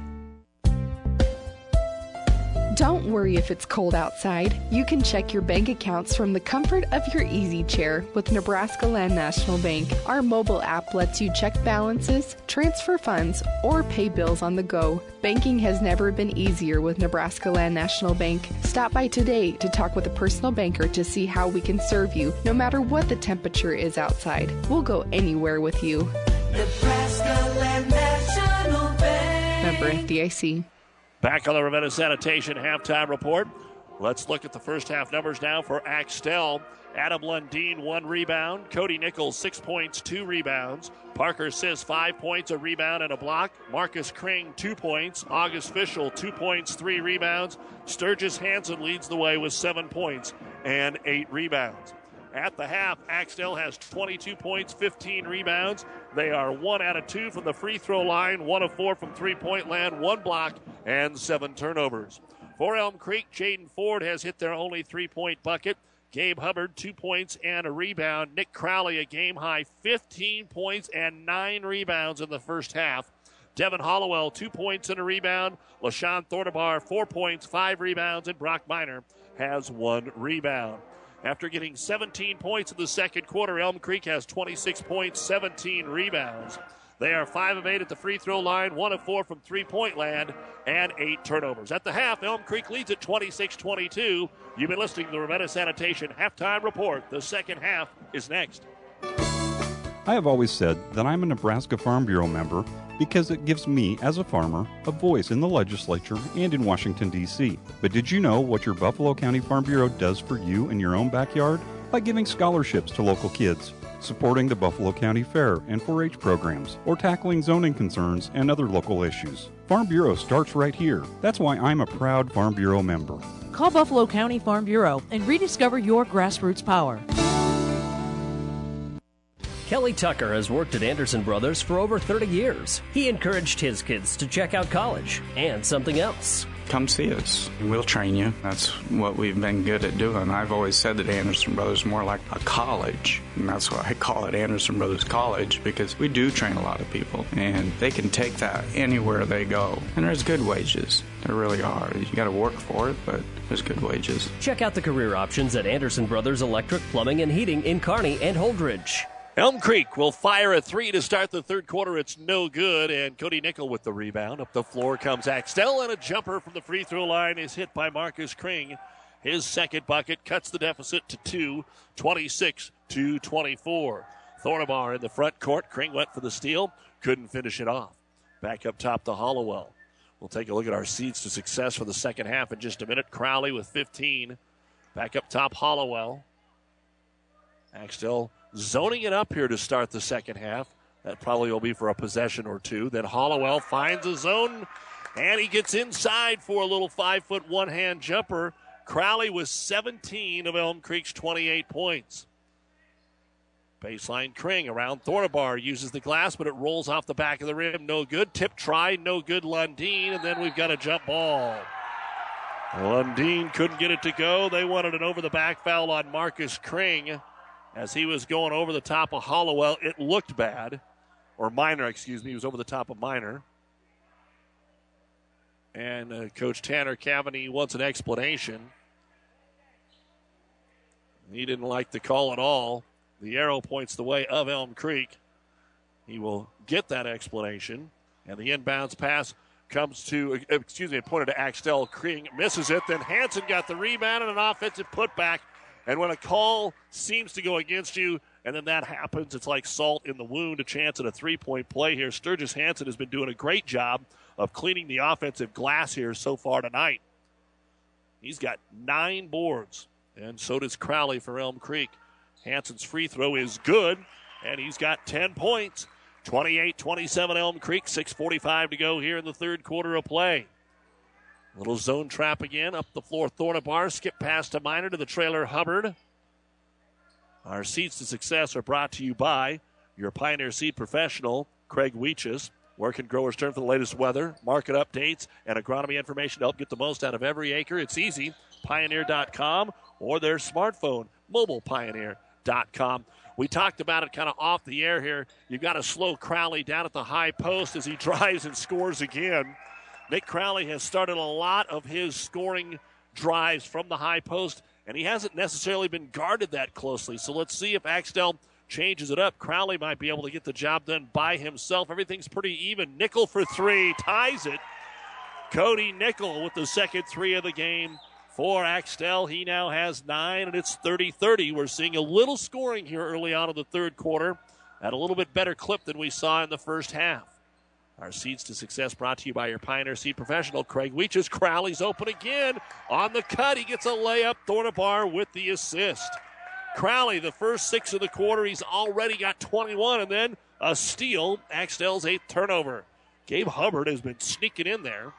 S16: Don't worry if it's cold outside. You can check your bank accounts from the comfort of your easy chair with Nebraska Land National Bank. Our mobile app lets you check balances, transfer funds, or pay bills on the go. Banking has never been easier with Nebraska Land National Bank. Stop by today to talk with a personal banker to see how we can serve you, no matter what the temperature is outside. We'll go anywhere with you.
S5: Nebraska Land National Bank.
S16: Member F D I C.
S3: Back on the Ravenna Sanitation halftime report. Let's look at the first half numbers now for Axtell. Adam Lundeen, one rebound. Cody Nichols, six points, two rebounds. Parker Sis, five points, a rebound, and a block. Marcus Kring, two points. August Fischel, two points, three rebounds. Sturgis Hansen leads the way with seven points and eight rebounds. At the half, Axtell has twenty-two points, fifteen rebounds. They are one out of two from the free throw line, one of four from three-point land, one block, and seven turnovers. For Elm Creek, Jaden Ford has hit their only three-point bucket. Gabe Hubbard, two points and a rebound. Nick Crowley, a game-high fifteen points and nine rebounds in the first half. Devin Hollowell, two points and a rebound. LaShawn Thornabar, four points, five rebounds, and Brock Miner has one rebound. After getting seventeen points in the second quarter, Elm Creek has twenty-six points, seventeen rebounds. They are five of eight at the free throw line, one of four from three-point land, and eight turnovers. At the half, Elm Creek leads at twenty-six twenty-two. You've been listening to the Ravenna Sanitation Halftime Report. The second half is next.
S17: I have always said that I'm a Nebraska Farm Bureau member because it gives me, as a farmer, a voice in the legislature and in Washington, D C But did you know what your Buffalo County Farm Bureau does for you in your own backyard? By giving scholarships to local kids, supporting the Buffalo County Fair and four H programs, or tackling zoning concerns and other local issues. Farm Bureau starts right here. That's why I'm a proud Farm Bureau member.
S18: Call Buffalo County Farm Bureau and rediscover your grassroots power.
S9: Kelly Tucker has worked at Anderson Brothers for over thirty years. He encouraged his kids to check out college and something else.
S19: Come see us. We'll train you. That's what we've been good at doing. I've always said that Anderson Brothers is more like a college, and that's why I call it Anderson Brothers College, because we do train a lot of people, and they can take that anywhere they go. And there's good wages. There really are. You got to work for it, but there's good wages.
S9: Check out the career options at Anderson Brothers Electric, Plumbing, and Heating in Kearney and Holdridge.
S3: Elm Creek will fire a three to start the third quarter. It's no good, and Cody Nickel with the rebound. Up the floor comes Axtell, and a jumper from the free throw line is hit by Marcus Kring. His second bucket cuts the deficit to two, twenty-six to twenty-four. Thornabar in the front court. Kring went for the steal. Couldn't finish it off. Back up top to Hollowell. We'll take a look at our seeds to success for the second half in just a minute. Crowley with fifteen. Back up top, Hollowell. Axtell zoning it up here to start the second half. That probably will be for a possession or two. Then Hollowell finds a zone, and he gets inside for a little five-foot one-hand jumper. Crowley with seventeen of Elm Creek's twenty-eight points. Baseline Kring around Thornabar. Uses the glass, but it rolls off the back of the rim. No good. Tip try, no good. Lundeen, and then we've got a jump ball. Lundeen couldn't get it to go. They wanted an over-the-back foul on Marcus Kring as he was going over the top of Hollowell. It looked bad. Or Minor, excuse me. He was over the top of Minor. And uh, Coach Tanner Cavany wants an explanation. He didn't like the call at all. The arrow points the way of Elm Creek. He will get that explanation. And the inbounds pass comes to, excuse me, pointed to Axtell. Kring misses it. Then Hansen got the rebound and an offensive putback. And when a call seems to go against you, and then that happens, it's like salt in the wound, a chance at a three-point play here. Sturgis Hansen has been doing a great job of cleaning the offensive glass here so far tonight. He's got nine boards, and so does Crowley for Elm Creek. Hansen's free throw is good, and he's got ten points. twenty-eight twenty-seven Elm Creek, six forty-five to go here in the third quarter of play. Little zone trap again, up the floor, Thornabar, skip pass to Minor to the trailer, Hubbard. Our seeds to success are brought to you by your Pioneer Seed professional, Craig Weeches. Where can growers turn for the latest weather, market updates, and agronomy information to help get the most out of every acre? It's easy. Pioneer dot com or their smartphone, mobile pioneer dot com. We talked about it kind of off the air here. You've got to slow Crowley down at the high post as he drives and scores again. Nick Crowley has started a lot of his scoring drives from the high post, and he hasn't necessarily been guarded that closely. So let's see if Axtell changes it up. Crowley might be able to get the job done by himself. Everything's pretty even. Nickel for three, ties it. Cody Nickel with the second three of the game for Axtell. He now has nine, and it's thirty thirty. We're seeing a little scoring here early on in the third quarter at a little bit better clip than we saw in the first half. Our Seeds to Success brought to you by your Pioneer Seed professional, Craig Weeches. Crowley's open again. On the cut, he gets a layup. Thornabar with the assist. Crowley, the first six of the quarter, he's already got twenty-one, and then a steal. Axtell's eighth turnover. Gabe Hubbard has been sneaking in there.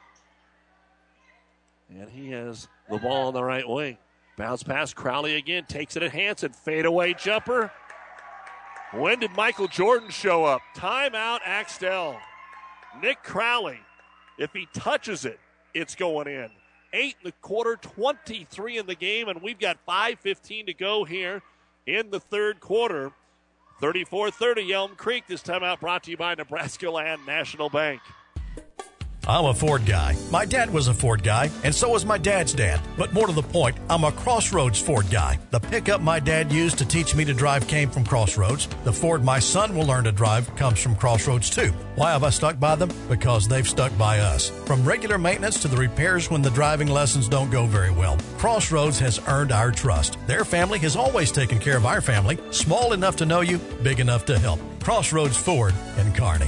S3: And he has the ball on the right wing. Bounce pass, Crowley again, takes it at Hansen. Fadeaway jumper. When did Michael Jordan show up? Timeout, Axtell. Nick Crowley, if he touches it, it's going in. Eight in the quarter, twenty-three in the game, and we've got five fifteen to go here in the third quarter. thirty-four thirty, Elm Creek. This timeout brought to you by Nebraska Land National Bank.
S20: I'm a Ford guy. My dad was a Ford guy, and so was my dad's dad. But more to the point, I'm a Crossroads Ford guy. The pickup my dad used to teach me to drive came from Crossroads. The Ford my son will learn to drive comes from Crossroads too. Why have I stuck by them? Because they've stuck by us. From regular maintenance to the repairs when the driving lessons don't go very well, Crossroads has earned our trust. Their family has always taken care of our family, small enough to know you, big enough to help. Crossroads Ford in Kearney.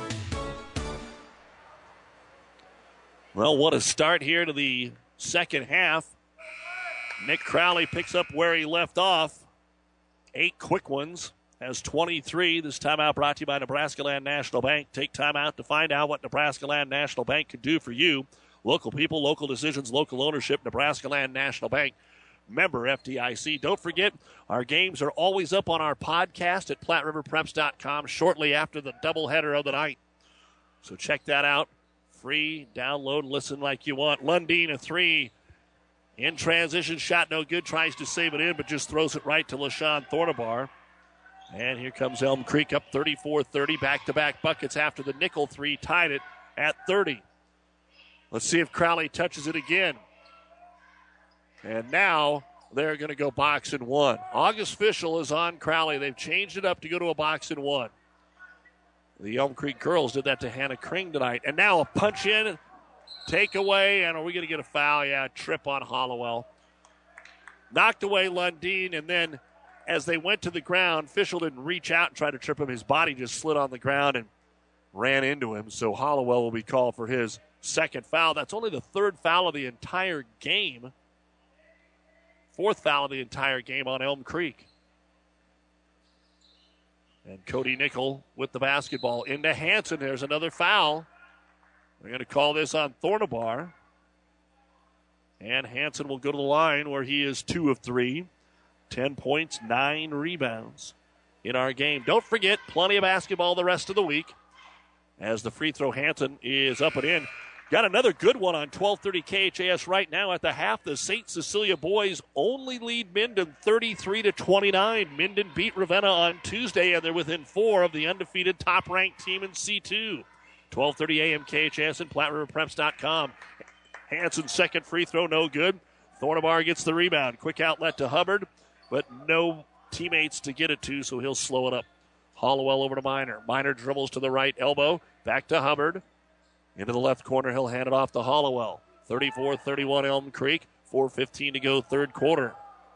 S3: Well, what a start here to the second half. Nick Crowley picks up where he left off. Eight quick ones, has twenty-three. This timeout brought to you by Nebraska Land National Bank. Take time out to find out what Nebraska Land National Bank could do for you. Local people, local decisions, local ownership. Nebraska Land National Bank. Member F D I C. Don't forget, our games are always up on our podcast at Platte River Preps dot com shortly after the doubleheader of the night. So check that out. Free, download, and listen like you want. Lundeen, a three. In transition, shot no good. Tries to save it in, but just throws it right to LaShawn Thornabar. And here comes Elm Creek up thirty-four thirty. Back-to-back buckets after the nickel three. Tied it at thirty. Let's see if Crowley touches it again. And now they're going to go box and one. August Fischel is on Crowley. They've changed it up to go to a box and one. The Elm Creek girls did that to Hannah Kring tonight. And now a punch in, take away, and are we going to get a foul? Yeah, trip on Hollowell. Knocked away Lundeen, and then as they went to the ground, Fischel didn't reach out and try to trip him. His body just slid on the ground and ran into him. So Hollowell will be called for his second foul. That's only the third foul of the entire game. Fourth foul of the entire game on Elm Creek. And Cody Nickel with the basketball into Hanson. There's another foul. They're going to call this on Thornabar. And Hanson will go to the line where he is two of three. Ten points, nine rebounds in our game. Don't forget, plenty of basketball the rest of the week. As the free throw, Hanson is up and in. Got another good one on twelve thirty K H A S right now. At the half, the Saint Cecilia boys only lead Minden thirty-three to twenty-nine. Minden beat Ravenna on Tuesday, and they're within four of the undefeated top-ranked team in C two. twelve thirty A M K H A S and Platte River Preps dot com. Hanson's second free throw, no good. Thornabar gets the rebound. Quick outlet to Hubbard, but no teammates to get it to, so he'll slow it up. Hollowell over to Minor. Minor dribbles to the right elbow. Back to Hubbard. Into the left corner, he'll hand it off to Hollowell. thirty-four thirty-one Elm Creek. four fifteen to go, third quarter.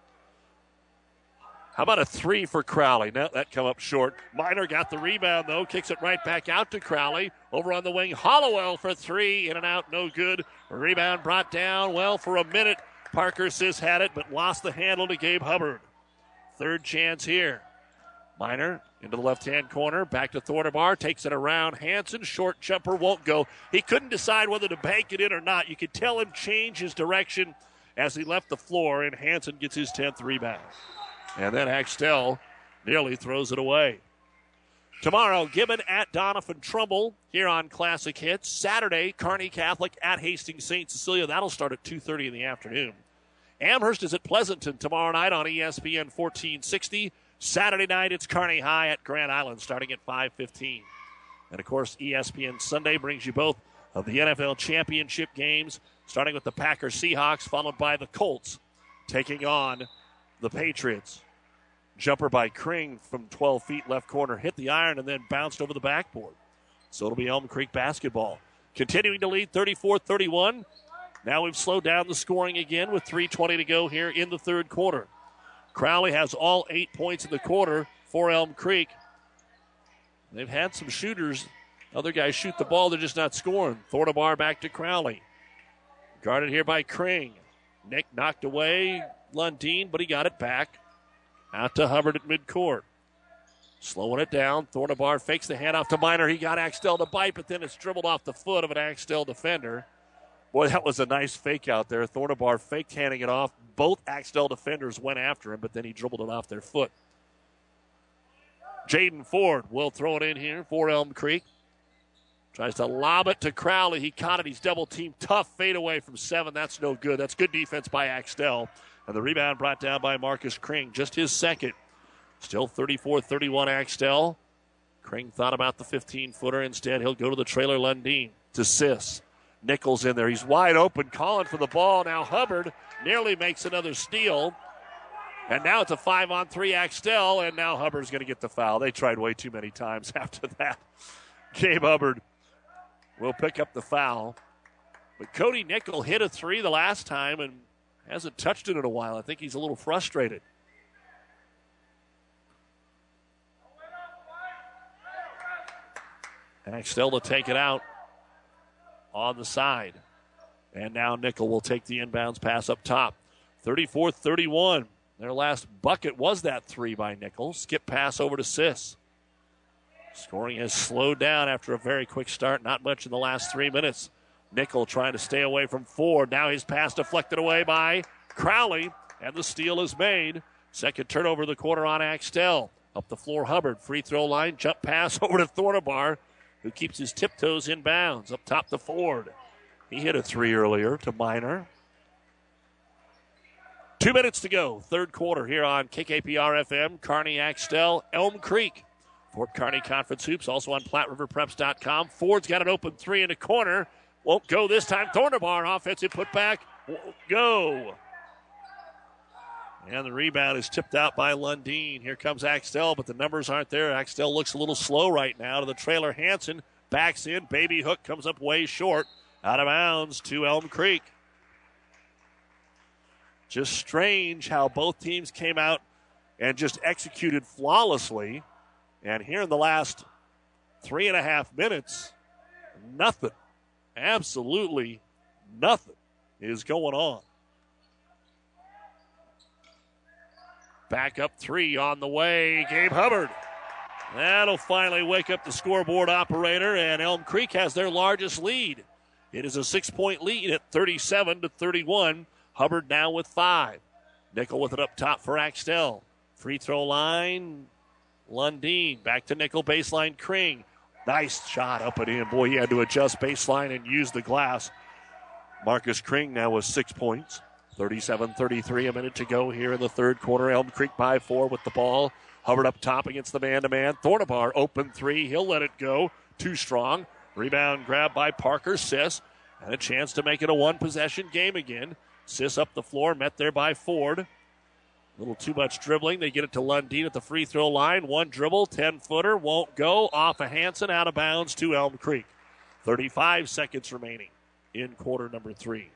S3: How about a three for Crowley? Now that come up short. Minor got the rebound, though. Kicks it right back out to Crowley. Over on the wing, Hollowell for three. In and out, no good. Rebound brought down. Well, for a minute, Parker Sis had it, but lost the handle to Gabe Hubbard. Third chance here. Minor into the left-hand corner. Back to Thornabar. Takes it around. Hanson, short jumper, won't go. He couldn't decide whether to bank it in or not. You could tell him change his direction as he left the floor, and Hanson gets his tenth rebound. And then Axtell nearly throws it away. Tomorrow, Gibbon at Doniphan Trumbull here on Classic Hits. Saturday, Kearney Catholic at Hastings Saint Cecilia. That'll start at two thirty in the afternoon. Amherst is at Pleasanton tomorrow night on E S P N fourteen sixty. Saturday night, it's Kearney High at Grand Island starting at five fifteen. And, of course, E S P N Sunday brings you both of the N F L championship games, starting with the Packers Seahawks, followed by the Colts taking on the Patriots. Jumper by Kring from twelve feet left corner, hit the iron and then bounced over the backboard. So it'll be Elm Creek basketball. Continuing to lead thirty-four thirty-one. Now we've slowed down the scoring again with three twenty to go here in the third quarter. Crowley has all eight points in the quarter for Elm Creek. They've had some shooters. Other guys shoot the ball, they're just not scoring. Thornabar back to Crowley. Guarded here by Kring. Nick knocked away Lundeen, but he got it back. Out to Hubbard at midcourt. Slowing it down. Thornabar fakes the handoff to Minor. He got Axtell to bite, but then it's dribbled off the foot of an Axtell defender. Boy, that was a nice fake out there. Thornabar faked handing it off. Both Axtell defenders went after him, but then he dribbled it off their foot. Jaden Ford will throw it in here for Elm Creek. Tries to lob it to Crowley. He caught it. He's double-teamed. Tough fade away from seven. That's no good. That's good defense by Axtell. And the rebound brought down by Marcus Kring. Just his second. Still thirty-four thirty-one Axtell. Kring thought about the fifteen-footer. Instead, he'll go to the trailer Lundeen. To Sis. Nichols in there. He's wide open, calling for the ball. Now Hubbard nearly makes another steal. And now it's a five-on-three Axtell, and now Hubbard's going to get the foul. They tried way too many times after that. Gabe Hubbard will pick up the foul. But Cody Nickel hit a three the last time and hasn't touched it in a while. I think he's a little frustrated. Axtell to take it out on the side. And now Nickel will take the inbounds pass up top. thirty-four thirty-one. Their last bucket was that three by Nickel. Skip pass over to Sis. Scoring has slowed down after a very quick start. Not much in the last three minutes. Nickel trying to stay away from Ford. Now his pass deflected away by Crowley, and the steal is made. Second turnover of the quarter on Axtell. Up the floor, Hubbard. Free throw line. Jump pass over to Thornabar, who keeps his tiptoes in bounds. Up top to Ford. He hit a three earlier to Minor. Two minutes to go. Third quarter here on K K P R F M. Kearney, Axtell, Elm Creek. Fort Kearney Conference Hoops, also on Platte River Preps dot com. Ford's got an open three in the corner. Won't go this time. Thornabar, offensive putback. Won't go. And the rebound is tipped out by Lundeen. Here comes Axtell, but the numbers aren't there. Axtell looks a little slow right now to the trailer. Hanson backs in. Baby hook comes up way short. Out of bounds to Elm Creek. Just strange how both teams came out and just executed flawlessly. And here in the last three and a half minutes, nothing, absolutely nothing is going on. Back up three on the way, Gabe Hubbard. That'll finally wake up the scoreboard operator, and Elm Creek has their largest lead. It is a six-point lead at thirty-seven to thirty-one. Hubbard now with five. Nickel with it up top for Axtell. Free throw line, Lundeen. Back to Nickel, baseline, Kring. Nice shot up and in. Boy, he had to adjust baseline and use the glass. Marcus Kring now with six points. thirty-seven thirty-three, a minute to go here in the third quarter. Elm Creek by four with the ball. Hubbard up top against the man-to-man. Thornabar open three. He'll let it go. Too strong. Rebound grab by Parker Siss. And a chance to make it a one-possession game again. Siss up the floor, met there by Ford. A little too much dribbling. They get it to Lundeen at the free throw line. One dribble, ten-footer, won't go. Off of Hanson, out of bounds to Elm Creek. thirty-five seconds remaining in quarter number three.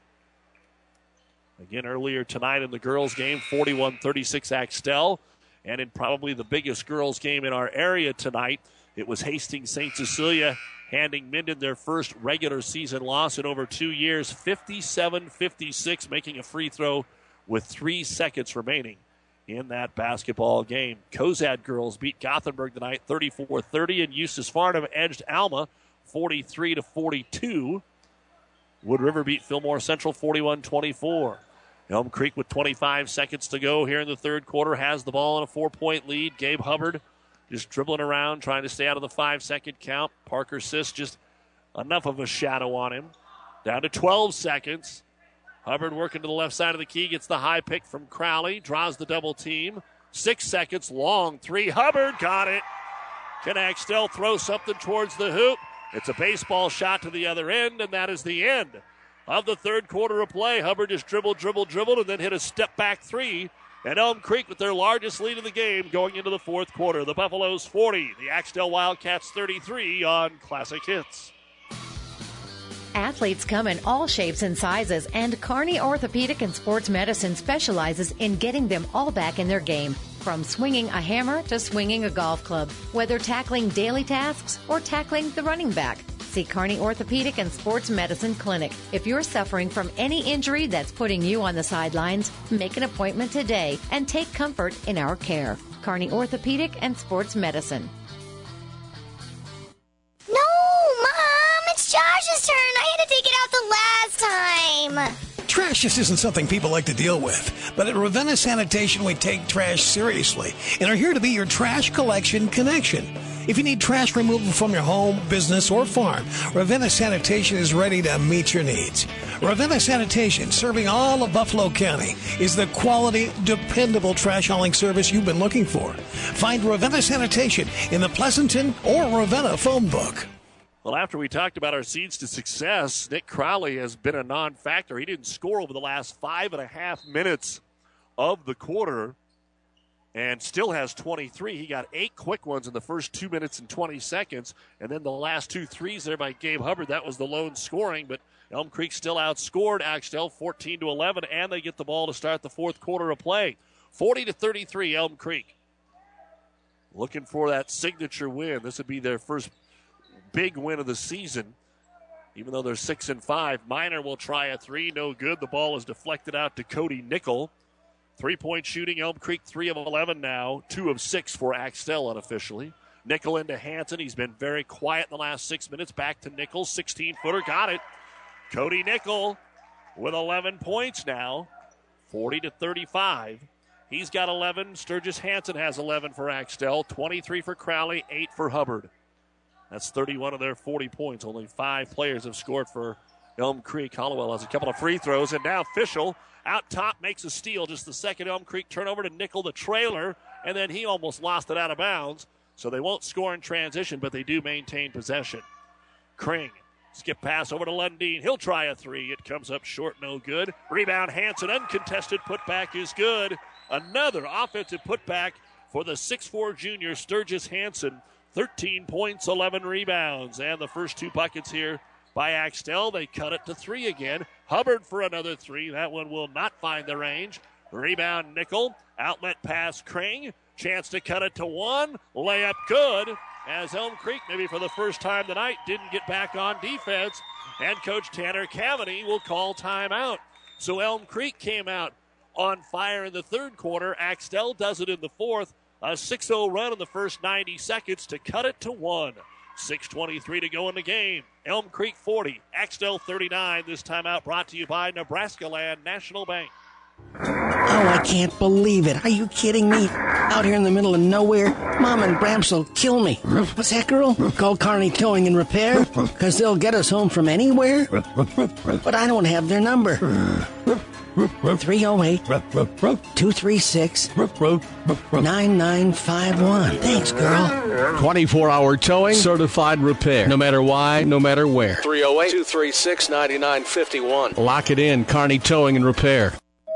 S3: Again, earlier tonight in the girls' game, forty-one thirty-six Axtell. And in probably the biggest girls' game in our area tonight, it was Hastings Saint Cecilia handing Minden their first regular season loss in over two years, fifty-seven fifty-six, making a free throw with three seconds remaining in that basketball game. Cozad girls beat Gothenburg tonight thirty-four thirty, and Eustis Farnham edged Alma forty-three to forty-two. Wood River beat Fillmore Central forty-one twenty-four. Elm Creek with twenty-five seconds to go here in the third quarter has the ball in a four-point lead. Gabe Hubbard just dribbling around, trying to stay out of the five-second count. Parker Siss just enough of a shadow on him. Down to twelve seconds. Hubbard working to the left side of the key, gets the high pick from Crowley, draws the double team. Six seconds, long three. Hubbard got it. Can Axtell throw something towards the hoop? It's a baseball shot to the other end, and that is the end of the third quarter of play. Hubbard just dribbled, dribbled, dribbled, and then hit a step-back three. And Elm Creek with their largest lead of the game going into the fourth quarter. The Buffaloes forty, the Axtell Wildcats thirty-three on Classic Hits.
S7: Athletes come in all shapes and sizes, and Kearney Orthopedic and Sports Medicine specializes in getting them all back in their game. From swinging a hammer to swinging a golf club, whether tackling daily tasks or tackling the running back. See Kearney Orthopedic and Sports Medicine Clinic. If you're suffering from any injury that's putting you on the sidelines, make an appointment today and take comfort in our care. Kearney Orthopedic and Sports Medicine.
S21: No, Mom! It's Josh's turn! I had to take it out the last time!
S22: Trash just isn't something people like to deal with. But at Ravenna Sanitation, we take trash seriously and are here to be your trash collection connection. If you need trash removal from your home, business, or farm, Ravenna Sanitation is ready to meet your needs. Ravenna Sanitation, serving all of Buffalo County, is the quality, dependable trash hauling service you've been looking for. Find Ravenna Sanitation in the Pleasanton or Ravenna phone book.
S3: Well, after we talked about our seeds to success, Nick Crowley has been a non-factor. He didn't score over the last five and a half minutes of the quarter and still has twenty-three. He got eight quick ones in the first two minutes and twenty seconds, and then the last two threes there by Gabe Hubbard. That was the lone scoring, but Elm Creek still outscored Axtell fourteen to eleven, and they get the ball to start the fourth quarter of play. forty to thirty-three, Elm Creek. Looking for that signature win. This would be their first big win of the season, even though they're six and five. Minor will try a three, no good. The ball is deflected out to Cody Nickel. Three-point shooting, Elm Creek three of eleven now, two of six for Axtell unofficially. Nickel into Hanson. He's been very quiet in the last six minutes. Back to Nickel, sixteen-footer, got it. Cody Nickel with eleven points now, forty to thirty-five. He's got eleven. Sturgis Hanson has eleven for Axtell, twenty-three for Crowley, eight for Hubbard. That's thirty-one of their forty points. Only five players have scored for Elm Creek. Hollowell has a couple of free throws, and now Fischel out top makes a steal. Just the second Elm Creek turnover to Nickel, the trailer, and then he almost lost it out of bounds. So they won't score in transition, but they do maintain possession. Kring, skip pass over to Lundeen. He'll try a three. It comes up short, no good. Rebound, Hanson, uncontested putback is good. Another offensive putback for the six foot four junior Sturgis Hanson. thirteen points, eleven rebounds. And the first two buckets here by Axtell. They cut it to three again. Hubbard for another three. That one will not find the range. Rebound Nickel. Outlet pass Kring. Chance to cut it to one. Layup good. As Elm Creek, maybe for the first time tonight, didn't get back on defense. And Coach Tanner Cavity will call timeout. So Elm Creek came out on fire in the third quarter. Axtell does it in the fourth. A six oh run in the first ninety seconds to cut it to one. six twenty-three to go in the game. Elm Creek forty, Axtell thirty-nine. This timeout brought to you by Nebraska Land National Bank.
S1: Oh, I can't believe it. Are you kidding me? Out here in the middle of nowhere, Mom and Bramps will kill me. What's that, girl? Call Kearney Towing and Repair? Because they'll get us home from anywhere? But I don't have their number. three oh eight, two three six, nine nine five one. Thanks, girl.
S2: twenty-four hour towing, certified repair. No matter why, no matter where.
S23: three oh eight, two three six, nine nine five one.
S2: Lock it in, Kearney Towing and Repair.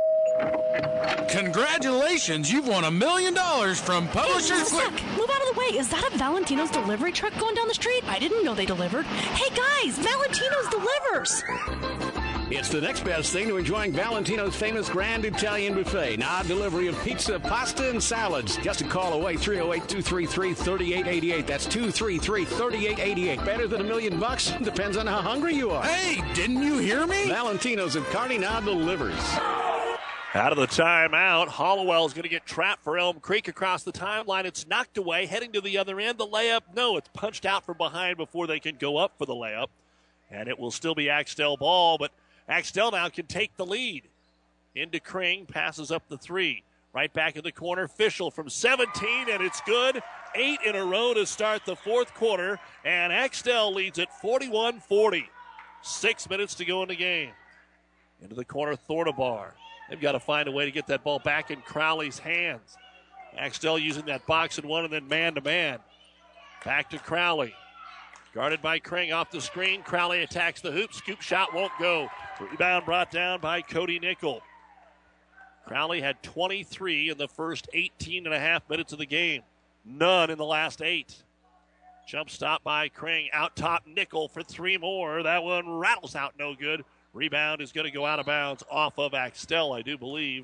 S24: Congratulations, you've won a million dollars from Publishers.
S25: Hey, move out of the way. Is that a Valentino's delivery truck going down the street? I didn't know they delivered. Hey, guys, Valentino's delivers.
S26: It's the next best thing to enjoying Valentino's famous Grand Italian Buffet. Now, delivery of pizza, pasta, and salads. Just a call away, three oh eight, two three three, three eight eight eight. That's two three three, three eight eight eight. Better than a million bucks? Depends on how hungry you are.
S24: Hey, didn't you hear me?
S26: Valentino's at Kearney now delivers.
S3: Out of the timeout, Hollowell's going to get trapped for Elm Creek across the timeline. It's knocked away, heading to the other end. The layup, no, it's punched out from behind before they can go up for the layup. And it will still be Axtell ball, but Axtell now can take the lead. Into Kring, passes up the three. Right back in the corner, Fischel from seventeen, and it's good. Eight in a row to start the fourth quarter, and Axtell leads at forty-one forty. Six minutes to go in the game. Into the corner, Thornabar. They've got to find a way to get that ball back in Crowley's hands. Axtell using that box and one and then man-to-man. Back to Crowley. Guarded by Kring off the screen. Crowley attacks the hoop. Scoop shot won't go. Rebound brought down by Cody Nickel. Crowley had twenty-three in the first eighteen and a half minutes of the game. None in the last eight. Jump stop by Kring. Out top Nickel for three more. That one rattles out no good. Rebound is going to go out of bounds off of Axtell, I do believe.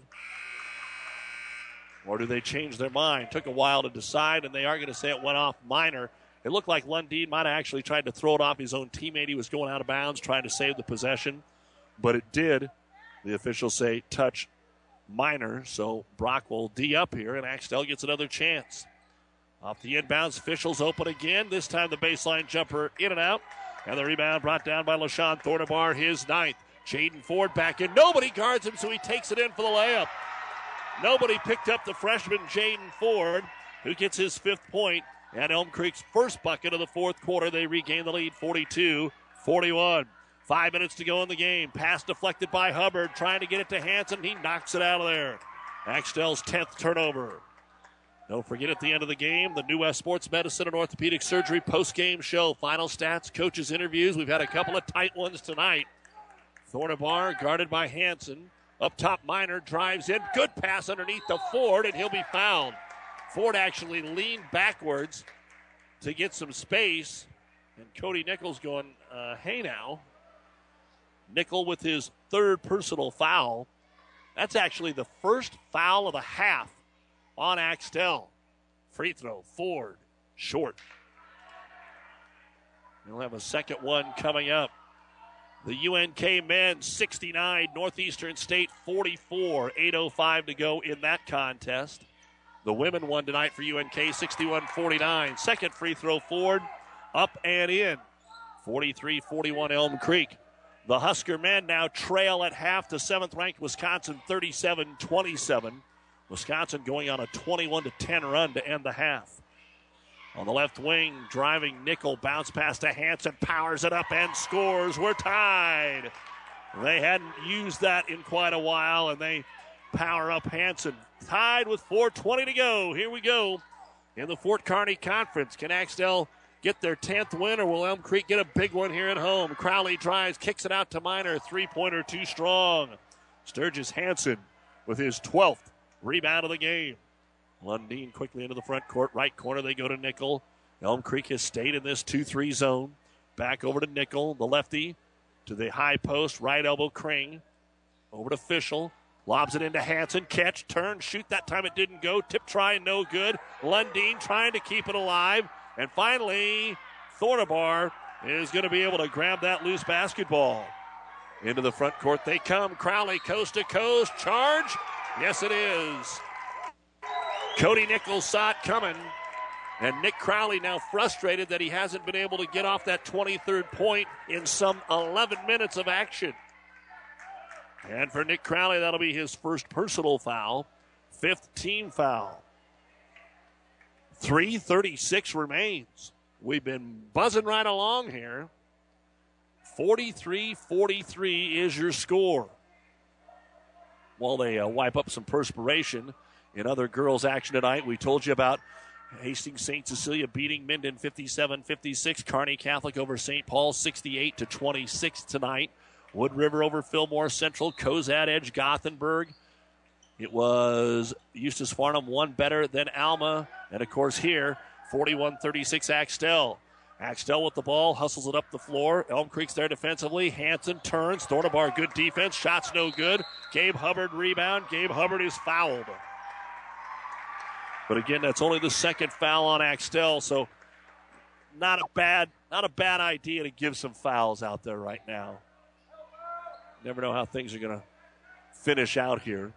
S3: Or do they change their mind? Took a while to decide, and they are going to say it went off Minor. It looked like Lundeen might have actually tried to throw it off his own teammate. He was going out of bounds, trying to save the possession. But it did. The officials say touch Minor, so Brock will D up here, and Axtell gets another chance. Off the inbounds, Fischel's open again. This time the baseline jumper in and out. And the rebound brought down by LaShawn Thornabar, his ninth. Jaden Ford back in. Nobody guards him, so he takes it in for the layup. Nobody picked up the freshman Jaden Ford, who gets his fifth point. And Elm Creek's first bucket of the fourth quarter. They regain the lead forty-two forty-one. Five minutes to go in the game. Pass deflected by Hubbard, trying to get it to Hanson. He knocks it out of there. Axtell's tenth turnover. Don't forget at the end of the game, the New West Sports Medicine and Orthopedic Surgery post-game show. Final stats, coaches' interviews. We've had a couple of tight ones tonight. Thornabar guarded by Hanson. Up top, Minor drives in. Good pass underneath to Ford, and he'll be fouled. Ford actually leaned backwards to get some space. And Cody Nichols going, uh, hey now. Nickel with his third personal foul. That's actually the first foul of the half on Axtell. Free throw, Ford, short. We'll have a second one coming up. The U N K men sixty-nine, Northeastern State forty-four. eight oh five to go in that contest. The women won tonight for U N K sixty-one forty-nine. Second free throw, Ford, up and in. forty-three forty-one Elm Creek. The Husker men now trail at half to seventh-ranked Wisconsin thirty-seven twenty-seven. Wisconsin going on a twenty-one to ten run to end the half. On the left wing, driving Nickel, bounce pass to Hanson, powers it up and scores. We're tied. They hadn't used that in quite a while, and they power up Hanson. Tied with four twenty to go. Here we go in the Fort Kearney Conference. Can Axtell get their tenth win, or will Elm Creek get a big one here at home? Crowley drives, kicks it out to Minor. Three-pointer too strong. Sturgis Hanson with his twelfth rebound of the game. Lundeen quickly into the front court. Right corner, they go to Nickel. Elm Creek has stayed in this two three zone. Back over to Nickel, the lefty, to the high post. Right elbow, Kring. Over to Fischel. Lobs it into Hanson. Catch, turn, shoot. That time it didn't go. Tip try, no good. Lundeen trying to keep it alive. And finally, Thornabar is going to be able to grab that loose basketball. Into the front court they come. Crowley coast to coast. Charge. Yes, it is. Cody Nichols saw it coming. And Nick Crowley now frustrated that he hasn't been able to get off that twenty-third point in some eleven minutes of action. And for Nick Crowley, that'll be his first personal foul. Fifth team foul. three thirty-six remains. We've been buzzing right along here. forty-three forty-three is your score. While they uh, wipe up some perspiration in other girls' action tonight, we told you about Hastings Saint Cecilia beating Minden fifty-seven fifty-six. Kearney Catholic over Saint Paul sixty-eight to twenty-six tonight. Wood River over Fillmore Central. Cozad edge Gothenburg. It was Eustis Farnham one better than Alma. And of course here, forty-one thirty-six Axtell. Axtell with the ball, hustles it up the floor. Elm Creek's there defensively. Hanson turns. Thornabar, good defense. Shots no good. Gabe Hubbard rebound. Gabe Hubbard is fouled. But again, that's only the second foul on Axtell, so not a bad, not a bad idea to give some fouls out there right now. Never know how things are going to finish out here.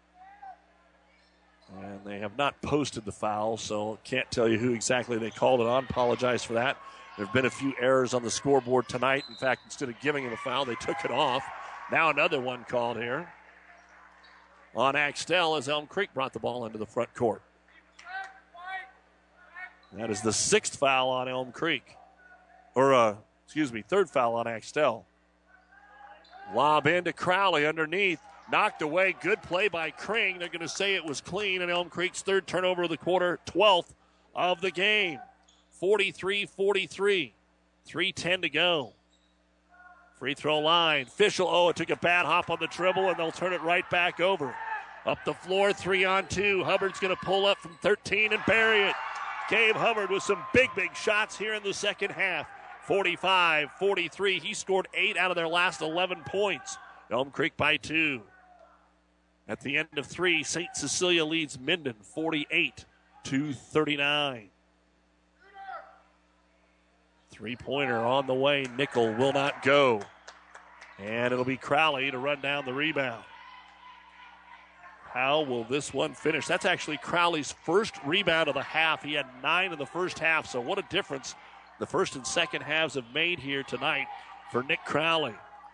S3: And they have not posted the foul, so can't tell you who exactly they called it on. Apologize for that. There have been a few errors on the scoreboard tonight. In fact, instead of giving him a foul, they took it off. Now another one called here on Axtell as Elm Creek brought the ball into the front court. That is the sixth foul on Elm Creek. Or, uh, excuse me, third foul on Axtell. Lob into Crowley underneath. Knocked away. Good play by Kring. They're going to say it was clean. And Elm Creek's third turnover of the quarter, twelfth of the game. forty-three forty-three. three ten to go. Free throw line. Fischel, oh, it took a bad hop on the dribble, and they'll turn it right back over. Up the floor, three on two. Hubbard's going to pull up from thirteen and bury it. Gabe Hubbard with some big, big shots here in the second half. forty-five forty-three. He scored eight out of their last eleven points. Elm Creek by two. At the end of three, Saint Cecilia leads Minden forty-eight to thirty-nine. Three-pointer on the way. Nickel will not go. And it'll be Crowley to run down the rebound. How will this one finish? That's actually Crowley's first rebound of the half. He had nine in the first half, so what a difference the first and second halves have made here tonight for Nick Crowley.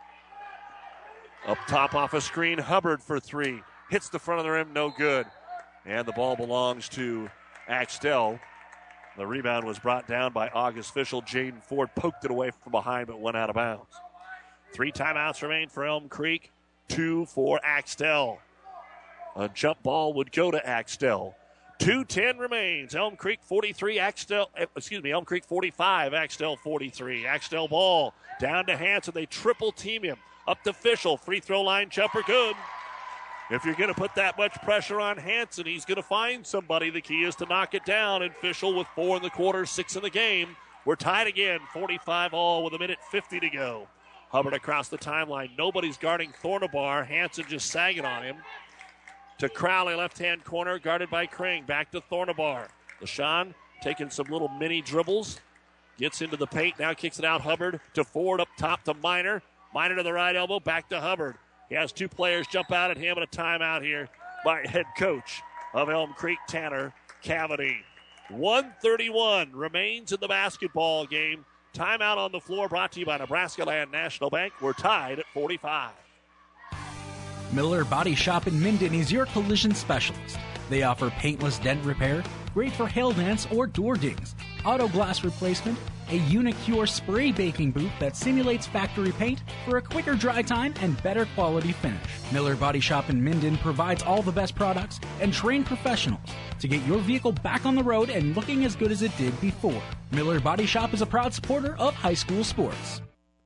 S3: Up top off a screen, Hubbard for three. Hits the front of the rim, no good. And the ball belongs to Axtell. The rebound was brought down by August Fischel. Jaden Ford poked it away from behind but went out of bounds. Three timeouts remain for Elm Creek, two for Axtell. A jump ball would go to Axtell. two ten remains. Elm Creek forty-three, Axtell, excuse me, Elm Creek forty-five, Axtell forty-three. Axtell ball down to Hanson. They triple team him. Up to Fischel. Free throw line jumper good. If you're going to put that much pressure on Hanson, he's going to find somebody. The key is to knock it down. And Fischel with four in the quarter, six in the game. We're tied again, forty-five all with a minute fifty to go. Hubbard across the timeline. Nobody's guarding Thornabar. Hanson just sagging on him. To Crowley, left-hand corner, guarded by Kring. Back to Thornabar. LaShawn taking some little mini dribbles. Gets into the paint, now kicks it out. Hubbard to Ford, up top to Minor. Minor to the right elbow, back to Hubbard. He has two players jump out at him, and a timeout here by head coach of Elm Creek, Tanner Cavity. one thirty-one remains in the basketball game. Timeout on the floor brought to you by Nebraska Land National Bank. We're tied at forty-five.
S4: Miller Body Shop in Minden is your collision specialist. They offer paintless dent repair, great for hail dents or door dings, auto glass replacement, a Unicure spray baking booth that simulates factory paint for a quicker dry time and better quality finish. Miller Body Shop in Minden provides all the best products and trained professionals to get your vehicle back on the road and looking as good as it did before. Miller Body Shop is a proud supporter of high school sports.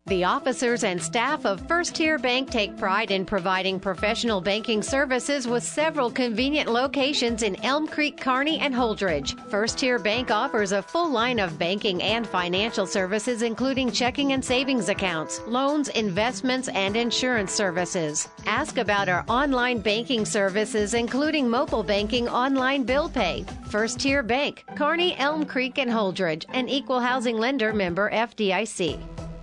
S7: The officers and staff of First Tier Bank take pride in providing professional banking services with several convenient locations in Elm Creek, Kearney, and Holdridge. First Tier Bank offers a full line of banking and financial services, including checking and savings accounts, loans, investments, and insurance services. Ask about our online banking services, including mobile banking, online bill pay. First Tier Bank, Kearney, Elm Creek, and Holdridge, an equal housing lender, member F D I C.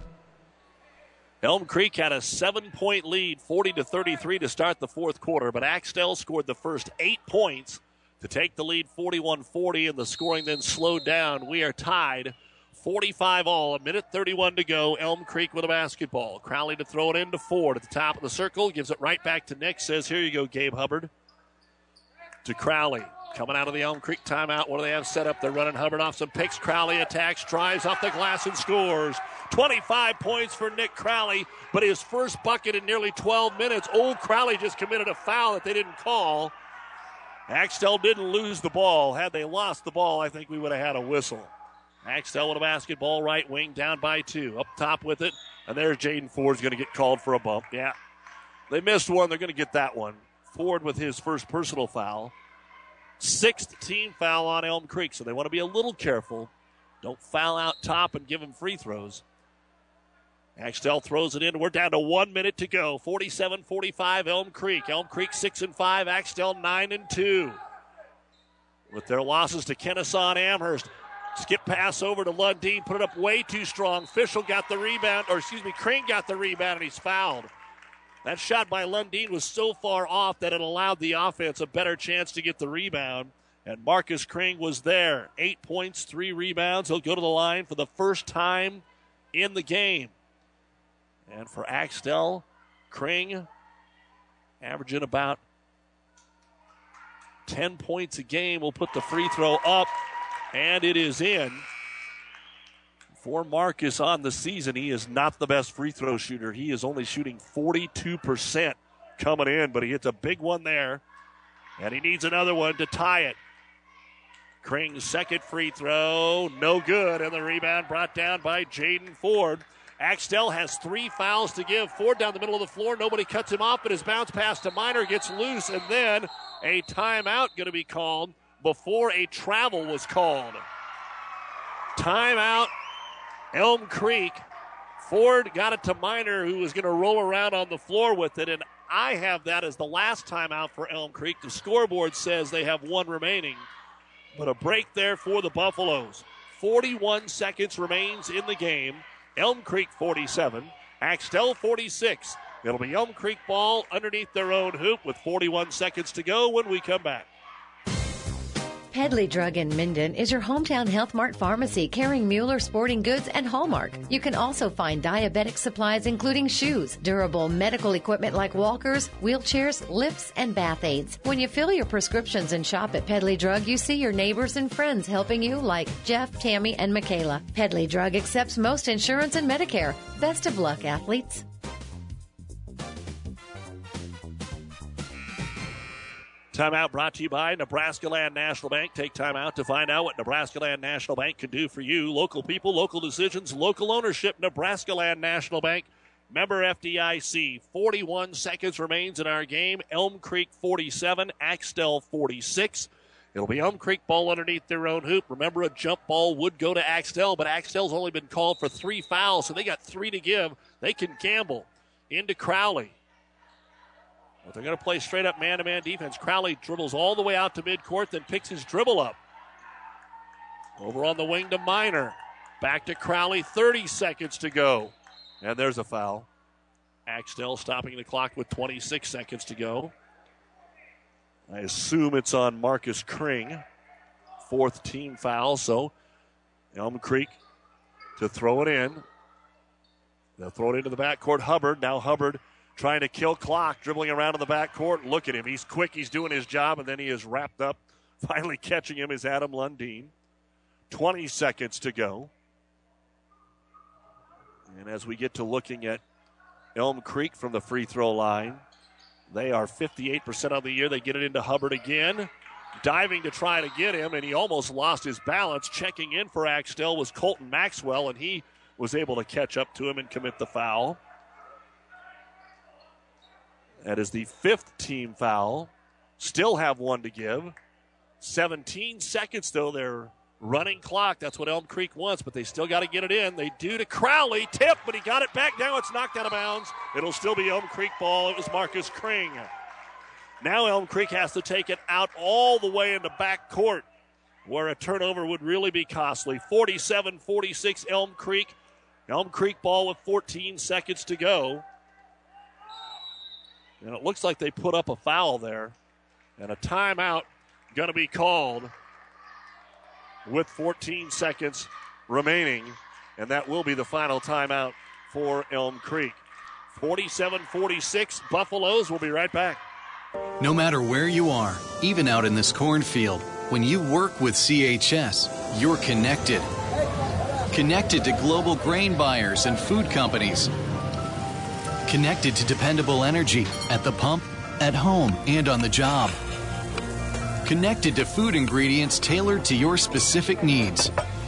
S3: Elm Creek had a seven-point lead, forty to thirty-three to start the fourth quarter, but Axtell scored the first eight points to take the lead forty-one forty, and the scoring then slowed down. We are tied forty-five all, a minute thirty-one to go. Elm Creek with a basketball. Crowley to throw it into Ford at the top of the circle, gives it right back to Nick, says, here you go, Gabe Hubbard. To Crowley. Coming out of the Elm Creek timeout. What do they have set up? They're running Hubbard off some picks. Crowley attacks, drives off the glass, and scores. twenty-five points for Nick Crowley, but his first bucket in nearly twelve minutes. Old Crowley just committed a foul that they didn't call. Axtell didn't lose the ball. Had they lost the ball, I think we would have had a whistle. Axtell with a basketball, right wing, down by two. Up top with it, and there's Jaden Ford's going to get called for a bump. Yeah, they missed one. They're going to get that one. Ford with his first personal foul. Sixth team foul on Elm Creek, so they want to be a little careful. Don't foul out top and give them free throws. Axtell throws it in. We're down to one minute to go. forty-seven forty-five Elm Creek. Elm Creek six and five. Axtell nine and two. With their losses to Kennesaw and Amherst. Skip pass over to Lundeen. Put it up way too strong. Fischel got the rebound, or excuse me, Crane got the rebound, and he's fouled. That shot by Lundeen was so far off that it allowed the offense a better chance to get the rebound. And Marcus Crane was there. Eight points, three rebounds. He'll go to the line for the first time in the game. And for Axtell, Crane averaging about ten points a game. Will put the free throw up, and it is in. For Marcus on the season, he is not the best free throw shooter. He is only shooting forty-two percent coming in, but he hits a big one there. And he needs another one to tie it. Crane's second free throw, no good, and the rebound brought down by Jaden Ford. Axtell has three fouls to give. Ford down the middle of the floor. Nobody cuts him off, but his bounce pass to Miner gets loose, and then a timeout going to be called before a travel was called. Timeout, Elm Creek. Ford got it to Miner, who was going to roll around on the floor with it, and I have that as the last timeout for Elm Creek. The scoreboard says they have one remaining, but a break there for the Buffaloes. forty-one seconds remains in the game. Elm Creek forty-seven, Axtell forty-six. It'll be Elm Creek ball underneath their own hoop with forty-one seconds to go when we come back.
S7: Pedley Drug in Minden is your hometown Health Mart pharmacy carrying Mueller Sporting Goods and Hallmark. You can also find diabetic supplies including shoes, durable medical equipment like walkers, wheelchairs, lifts, and bath aids. When you fill your prescriptions and shop at Pedley Drug, you see your neighbors and friends helping you like Jeff, Tammy, and Michaela. Pedley Drug accepts most insurance and Medicare. Best of luck, athletes.
S3: Timeout brought to you by Nebraska Land National Bank. Take time out to find out what Nebraska Land National Bank can do for you. Local people, local decisions, local ownership. Nebraska Land National Bank, member F D I C. forty-one seconds remains in our game. Elm Creek forty-seven, Axtell forty-six. It'll be Elm Creek ball underneath their own hoop. Remember, a jump ball would go to Axtell, but Axtell's only been called for three fouls, so they got three to give. They can gamble. Into Crowley. But they're going to play straight up man-to-man defense. Crowley dribbles all the way out to midcourt, then picks his dribble up. Over on the wing to Miner. Back to Crowley, thirty seconds to go. And there's a foul. Axtell stopping the clock with twenty-six seconds to go. I assume it's on Marcus Kring. Fourth team foul, so Elm Creek to throw it in. They'll throw it into the backcourt. Hubbard, now Hubbard trying to kill clock, dribbling around in the backcourt. Look at him. He's quick. He's doing his job, and then he is wrapped up. Finally catching him is Adam Lundeen. twenty seconds to go. And as we get to looking at Elm Creek from the free throw line, they are fifty-eight percent on the year. They get it into Hubbard again. Diving to try to get him, and he almost lost his balance. Checking in for Axtell was Colton Maxwell, and he was able to catch up to him and commit the foul. That is the fifth team foul. Still have one to give. seventeen seconds, though, their running clock. That's what Elm Creek wants, but they still got to get it in. They do to Crowley. Tip, but he got it back. Now it's knocked out of bounds. It'll still be Elm Creek ball. It was Marcus Kring. Now Elm Creek has to take it out all the way into back court, where a turnover would really be costly. forty-seven forty-six Elm Creek. Elm Creek ball with fourteen seconds to go. And it looks like they put up a foul there. And a timeout going to be called with fourteen seconds remaining. And that will be the final timeout for Elm Creek. forty-seven forty-six Buffaloes. We'll be right back.
S6: No matter where you are, even out in this cornfield, when you work with C H S, you're connected. Connected to global grain buyers and food companies. Connected to dependable energy at the pump, at home, and on the job. Connected to food ingredients tailored to your specific needs.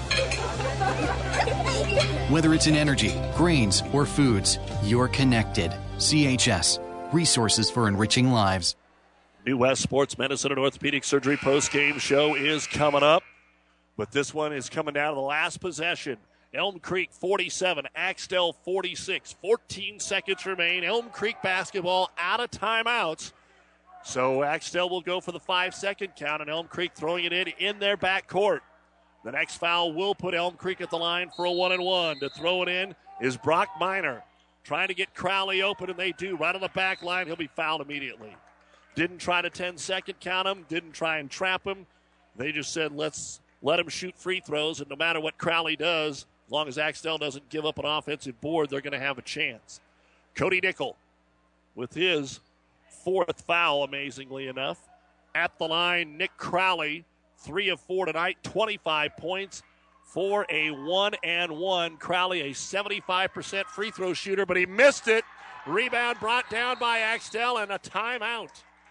S6: Whether it's in energy, grains, or foods, you're connected. C H S. Resources for enriching lives.
S3: New West Sports Medicine and Orthopedic Surgery post-game show is coming up. But this one is coming down to the last possession. Elm Creek forty-seven, Axtell forty-six. fourteen seconds remain. Elm Creek basketball out of timeouts. So Axtell will go for the five-second count, and Elm Creek throwing it in in their backcourt. The next foul will put Elm Creek at the line for a one-and-one. To throw it in is Brock Miner. Trying to get Crowley open, and they do. Right on the back line, he'll be fouled immediately. Didn't try to ten-second count him. Didn't try and trap him. They just said, let's let him shoot free throws, and no matter what Crowley does, as long as Axtell doesn't give up an offensive board, they're going to have a chance. Cody Nickel with his fourth foul, amazingly enough. At the line, Nick Crowley, three of four tonight, twenty-five points for a one and one. Crowley, a seventy-five percent free throw shooter, but he missed it. Rebound brought down by Axtell, and a timeout.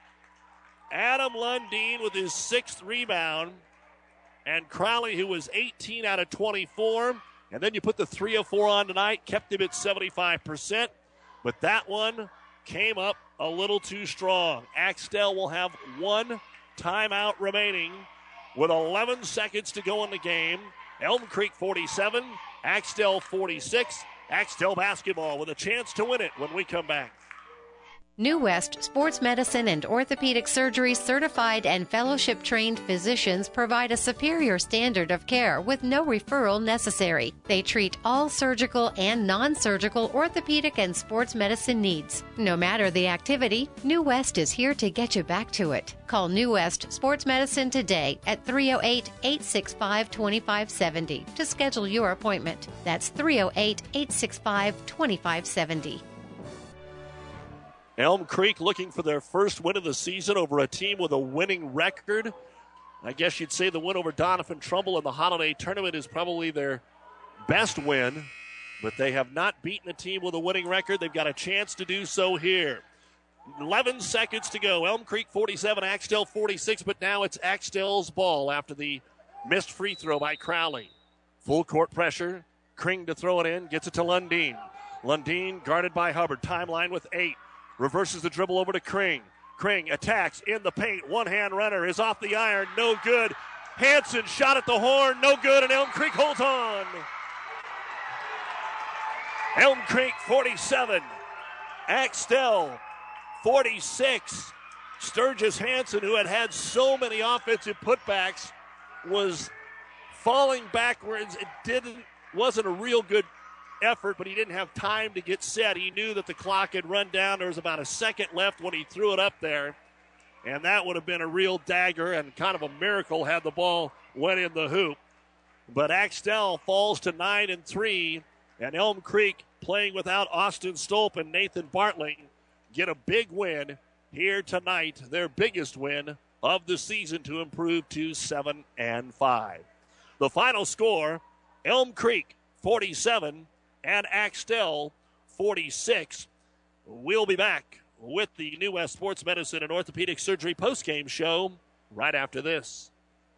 S3: Adam Lundeen with his sixth rebound. And Crowley, who was eighteen out of twenty-four. And then you put the three of four on tonight, kept him at seventy-five percent. But that one came up a little too strong. Axtell will have one timeout remaining with eleven seconds to go in the game. Elm Creek forty-seven, Axtell forty-six. Axtell basketball with a chance to win it when we come back.
S7: New West Sports Medicine and Orthopedic Surgery certified and fellowship-trained physicians provide a superior standard of care with no referral necessary. They treat all surgical and non-surgical orthopedic and sports medicine needs. No matter the activity, New West is here to get you back to it. Call New West Sports Medicine today at three oh eight, eight six five, two five seven oh to schedule your appointment. That's three oh eight, eight six five, two five seven oh.
S3: Elm Creek looking for their first win of the season over a team with a winning record. I guess you'd say the win over Donovan Trumbull in the holiday tournament is probably their best win, but they have not beaten a team with a winning record. They've got a chance to do so here. eleven seconds to go. Elm Creek forty-seven, Axtell forty-six, but now it's Axtell's ball after the missed free throw by Crowley. Full court pressure. Kring to throw it in, gets it to Lundeen. Lundeen guarded by Hubbard. Timeline with eight. Reverses the dribble over to Kring. Kring attacks in the paint. One-hand runner is off the iron. No good. Hanson shot at the horn. No good, and Elm Creek holds on. Elm Creek forty-seven. Axtell forty-six. Sturgis Hanson, who had had so many offensive putbacks, was falling backwards. It didn't wasn't a real good effort, but he didn't have time to get set. He knew that the clock had run down. There was about a second left when he threw it up there, and that would have been a real dagger and kind of a miracle had the ball went in the hoop. But Axtell falls to nine and three, and Elm Creek, playing without Austin Stolp and Nathan Bartling, get a big win here tonight, their biggest win of the season, to improve to seven and five. The final score: Elm Creek forty-seven and Axtell forty-six. We'll be back with the New West Sports Medicine and Orthopedic Surgery postgame show right after this.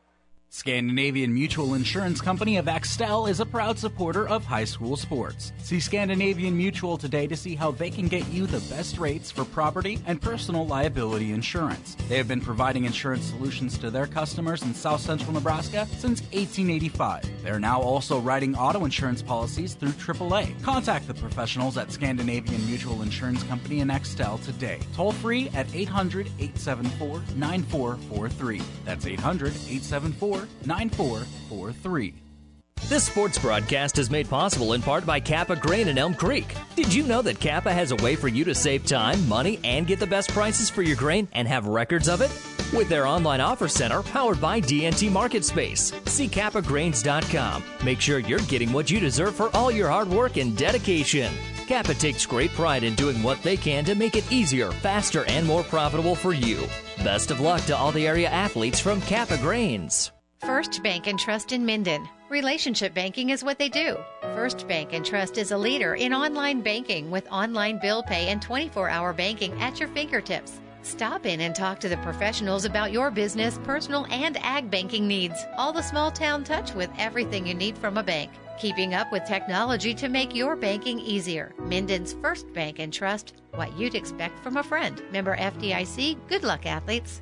S4: Scandinavian Mutual Insurance Company of Axtell is a proud supporter of high school sports. See Scandinavian Mutual today to see how they can get you the best rates for property and personal liability insurance. They have been providing insurance solutions to their customers in South Central Nebraska since eighteen eighty-five. They are now also writing auto insurance policies through triple A. Contact the professionals at Scandinavian Mutual Insurance Company in Axtell today. Toll free at eight hundred, eight seven four, nine four four three. That's eight hundred, eight seven four, nine four four three.
S9: This sports broadcast is made possible in part by Kappa Grain in Elm Creek. Did you know that Kappa has a way for you to save time, money, and get the best prices for your grain and have records of it? With their online offer center powered by D N T Market Space. See kappa grains dot com. Make sure you're getting what you deserve for all your hard work and dedication. Kappa takes great pride in doing what they can to make it easier, faster, and more profitable for you. Best of luck to all the area athletes from Kappa Grains.
S7: First Bank and Trust in Minden. Relationship banking is what they do. First Bank and Trust is a leader in online banking with online bill pay and twenty-four hour banking at your fingertips. Stop in and talk to the professionals about your business, personal, and ag banking needs. All the small town touch with everything you need from a bank. Keeping up with technology to make your banking easier. Minden's First Bank and Trust. What you'd expect from a friend. Member F D I C. Good luck, athletes.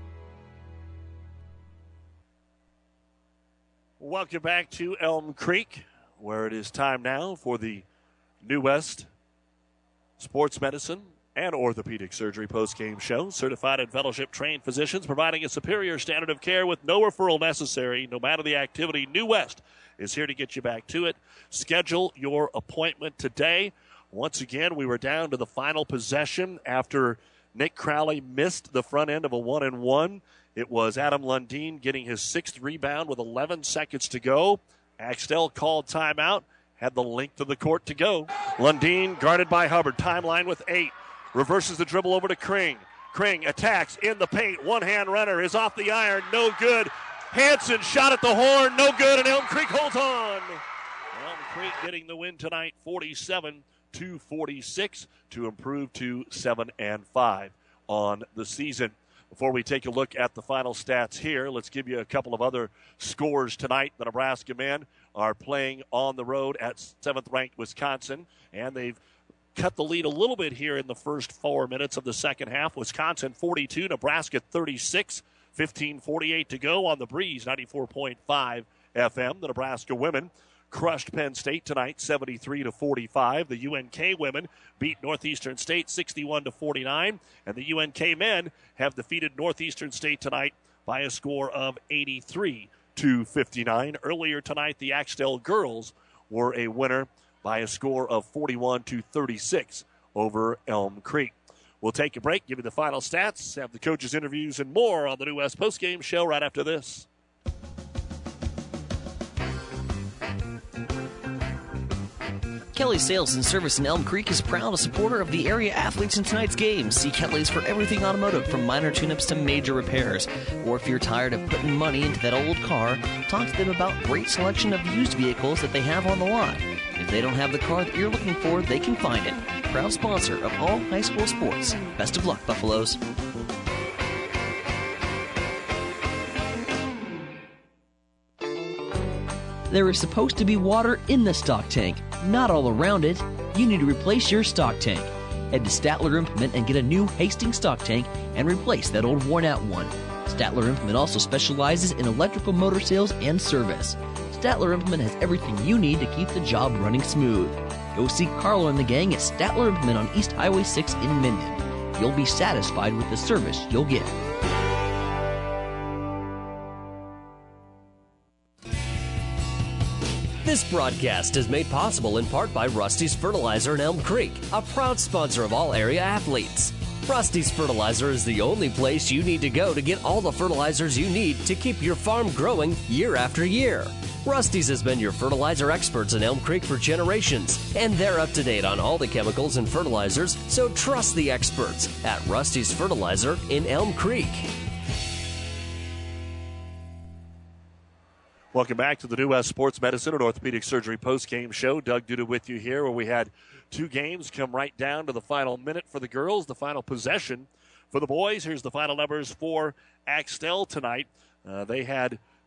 S3: Welcome back to Elm Creek, where it is time now for the New West Sports Medicine and Orthopedic Surgery post-game show. Certified and fellowship-trained physicians providing a superior standard of care with no referral necessary, no matter the activity. New West is here to get you back to it. Schedule your appointment today. Once again, we were down to the final possession after Nick Crowley missed the front end of a one-and-one. It was Adam Lundeen getting his sixth rebound with eleven seconds to go. Axtell called timeout, had the length of the court to go. Lundeen guarded by Hubbard. Timeline with eight. Reverses the dribble over to Kring. Kring attacks in the paint. One-hand runner is off the iron. No good. Hanson shot at the horn. No good, and Elm Creek holds on. Elm Creek getting the win tonight, forty-seven to forty-six, to improve to seven and five on the season. Before we take a look at the final stats here, let's give you a couple of other scores tonight. The Nebraska men are playing on the road at seventh-ranked Wisconsin, and they've cut the lead a little bit here in the first four minutes of the second half. Wisconsin forty-two, Nebraska thirty-six, fifteen forty-eight to go on the Breeze, ninety-four point five F M. The Nebraska women crushed Penn State tonight, seventy-three to forty-five. The U N K women beat Northeastern State sixty-one to forty-nine, and the U N K men have defeated Northeastern State tonight by a score of eighty-three to fifty-nine. Earlier tonight, the Axtell girls were a winner by a score of forty-one to thirty-six over Elm Creek. We'll take a break, give you the final stats, have the coaches' interviews, and more on the New West postgame show right after this.
S8: Kelly Sales and Service in Elm Creek is proud a supporter of the area athletes in tonight's game. See Kelly's for everything automotive, from minor tune-ups to major repairs. Or if you're tired of putting money into that old car, talk to them about great selection of used vehicles that they have on the lot. If they don't have the car that you're looking for, they can find it. Proud sponsor of all high school sports. Best of luck, Buffaloes. There is supposed to be water in the stock tank, not all around it. You need to replace your stock tank. Head to Statler Implement and get a new Hastings stock tank and replace that old worn-out one. Statler Implement also specializes in electrical motor sales and service. Statler Implement has everything you need to keep the job running smooth. Go see Carlo and the gang at Statler Implement on East Highway six in Minden. You'll be satisfied with the service you'll get.
S9: This broadcast is made possible in part by Rusty's Fertilizer in Elm Creek, a proud sponsor of all area athletes. Rusty's Fertilizer is the only place you need to go to get all the fertilizers you need to keep your farm growing year after year. Rusty's has been your fertilizer experts in Elm Creek for generations, and they're up to date on all the chemicals and fertilizers, so trust the experts at Rusty's Fertilizer in Elm Creek.
S3: Welcome back to the New West Sports Medicine and Orthopedic Surgery post-game show. Doug Duda with you here, where we had two games come right down to the final minute for the girls, the final possession for the boys. Here's the final numbers for Axtell tonight. Uh, they had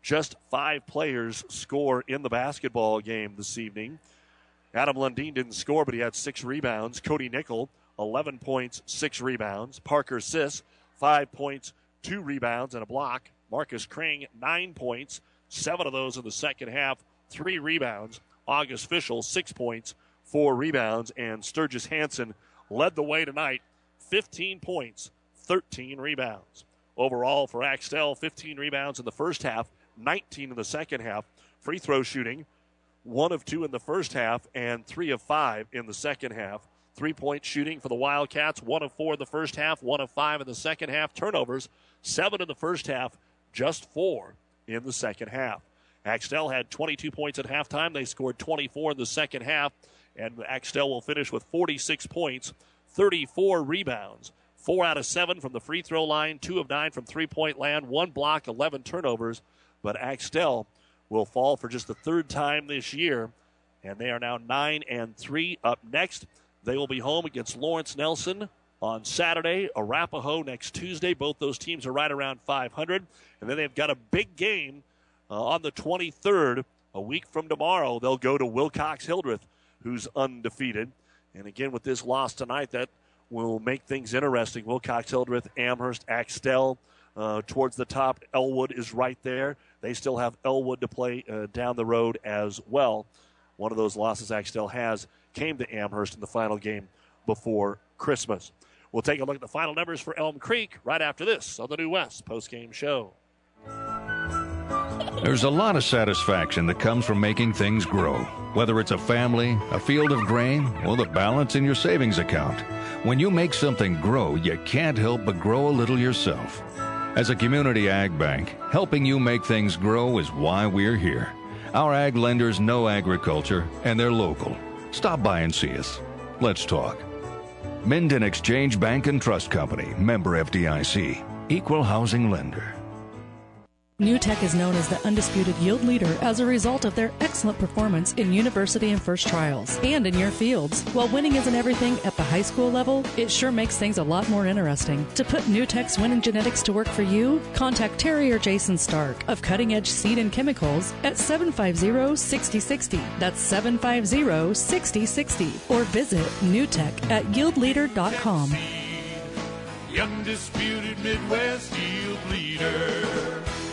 S3: just five players score in the basketball game this evening. Adam Lundeen didn't score, but he had six rebounds. Cody Nickel, eleven points, six rebounds. Parker Siss, five points, two rebounds, and a block. Marcus Kring, nine points, seven of those in the second half, three rebounds. August Fischel, six points, four rebounds. And Sturgis Hansen led the way tonight, fifteen points, thirteen rebounds. Overall for Axtell, fifteen rebounds in the first half, nineteen in the second half. Free throw shooting, one of two in the first half and three of five in the second half. Three-point shooting for the Wildcats, one of four in the first half, one of five in the second half. Turnovers, seven in the first half, just four in the second half. Axtell had twenty-two points at halftime. They scored twenty-four in the second half, and Axtell will finish with forty-six points, thirty-four rebounds, four out of seven from the free throw line, two of nine from three-point land, one block, eleven turnovers. But Axtell will fall for just the third time this year, and they are now nine and three. Up next, they will be home against Lawrence Nelson on Saturday, Arapahoe next Tuesday. Both those teams are right around five hundred. And then they've got a big game uh, on the twenty-third. A week from tomorrow, they'll go to Wilcox Hildreth, who's undefeated. And again, with this loss tonight, that will make things interesting. Wilcox Hildreth, Amherst, Axtell uh, towards the top. Elwood is right there. They still have Elwood to play uh, down the road as well. One of those losses Axtell has came to Amherst in the final game before Christmas. We'll take a look at the final numbers for Elm Creek right after this on the New West postgame show.
S10: There's a lot of satisfaction that comes from making things grow, whether it's a family, a field of grain, or the balance in your savings account. When you make something grow, you can't help but grow a little yourself. As a community ag bank, helping you make things grow is why we're here. Our ag lenders know agriculture, and they're local. Stop by and see us. Let's talk. Minden Exchange Bank and Trust Company, member F D I C, equal housing lender.
S11: NewTek is known as the undisputed yield leader as a result of their excellent performance in university and first trials and in your fields. While winning isn't everything at the high school level, it sure makes things a lot more interesting. To put NewTek's winning genetics to work for you, contact Terry or Jason Stark of Cutting Edge Seed and Chemicals at seven five zero, six zero six zero. That's seven five zero, six zero six zero. Or visit NewTek at yield leader dot com.
S5: The undisputed Midwest yield leader.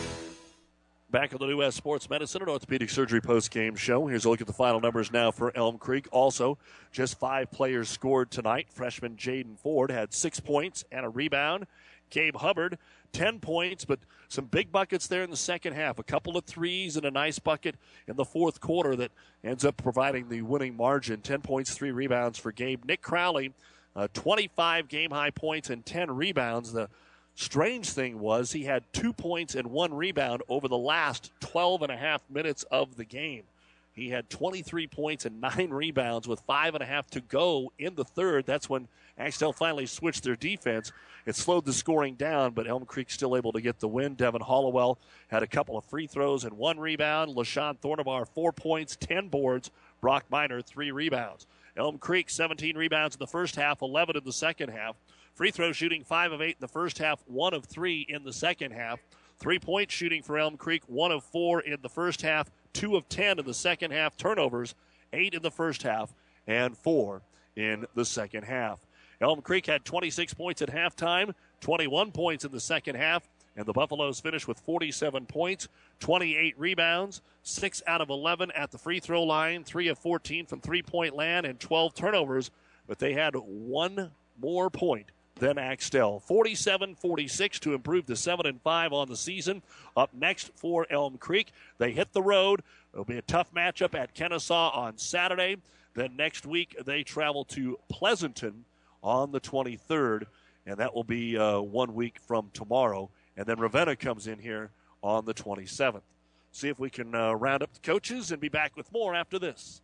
S3: Back on the New West Sports Medicine and Orthopedic Surgery post-game show. Here's a look at the final numbers now for Elm Creek. Also, just five players scored tonight. Freshman Jaden Ford had six points and a rebound. Gabe Hubbard, ten points, but some big buckets there in the second half. A couple of threes and a nice bucket in the fourth quarter that ends up providing the winning margin. ten points, three rebounds for Gabe. Nick Crowley, uh, twenty-five game-high points and ten rebounds. The strange thing was he had two points and one rebound over the last twelve and a half minutes of the game. He had twenty-three points and nine rebounds with five and a half to go in the third. That's when Axtell finally switched their defense. It slowed the scoring down, but Elm Creek still able to get the win. Devin Hollowell had a couple of free throws and one rebound. LaShawn Thornabar, four points, ten boards. Brock Miner, three rebounds. Elm Creek, seventeen rebounds in the first half, eleven in the second half. Free throw shooting, five of eight in the first half, one of three in the second half. Three-point shooting for Elm Creek, one of four in the first half, two of ten in the second half. Turnovers, eight in the first half, and four in the second half. Elm Creek had twenty-six points at halftime, twenty-one points in the second half, and the Buffaloes finished with forty-seven points, twenty-eight rebounds, six out of eleven at the free throw line, three of fourteen from three-point land, and twelve turnovers, but they had one more point than Axtell. forty-seven forty-six to improve to seven and five on the season. Up next for Elm Creek, they hit the road. It'll be a tough matchup at Kennesaw on Saturday. Then next week they travel to Pleasanton on the twenty-third, and that will be uh, one week from tomorrow. And then Ravenna comes in here on the twenty-seventh. See if we can uh, round up the coaches and be back with more after this.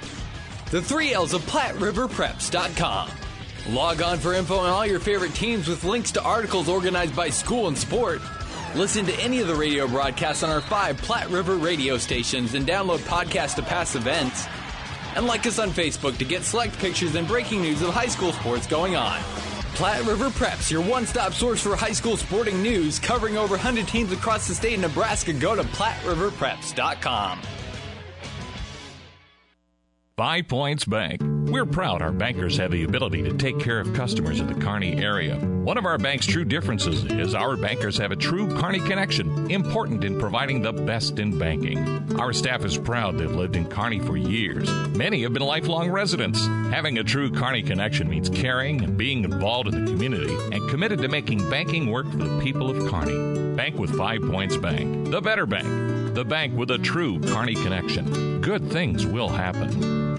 S12: The three L's of Platte River Preps dot com. Log on for info on all your favorite teams with links to articles organized by school and sport. Listen to any of the radio broadcasts on our five Platte River radio stations and download podcasts to past events. And like us on Facebook to get select pictures and breaking news of high school sports going on. Platte River Preps, your one-stop source for high school sporting news, covering over one hundred teams across the state of Nebraska. Go to platte river preps dot com.
S13: Five Points Bank. We're proud our bankers have the ability to take care of customers in the Kearney area. One of our bank's true differences is our bankers have a true Kearney connection, important in providing the best in banking. Our staff is proud they've lived in Kearney for years. Many have been lifelong residents. Having a true Kearney connection means caring and being involved in the community and committed to making banking work for the people of Kearney. Bank with Five Points Bank. The better bank. The bank with a true Kearney connection. Good things will happen.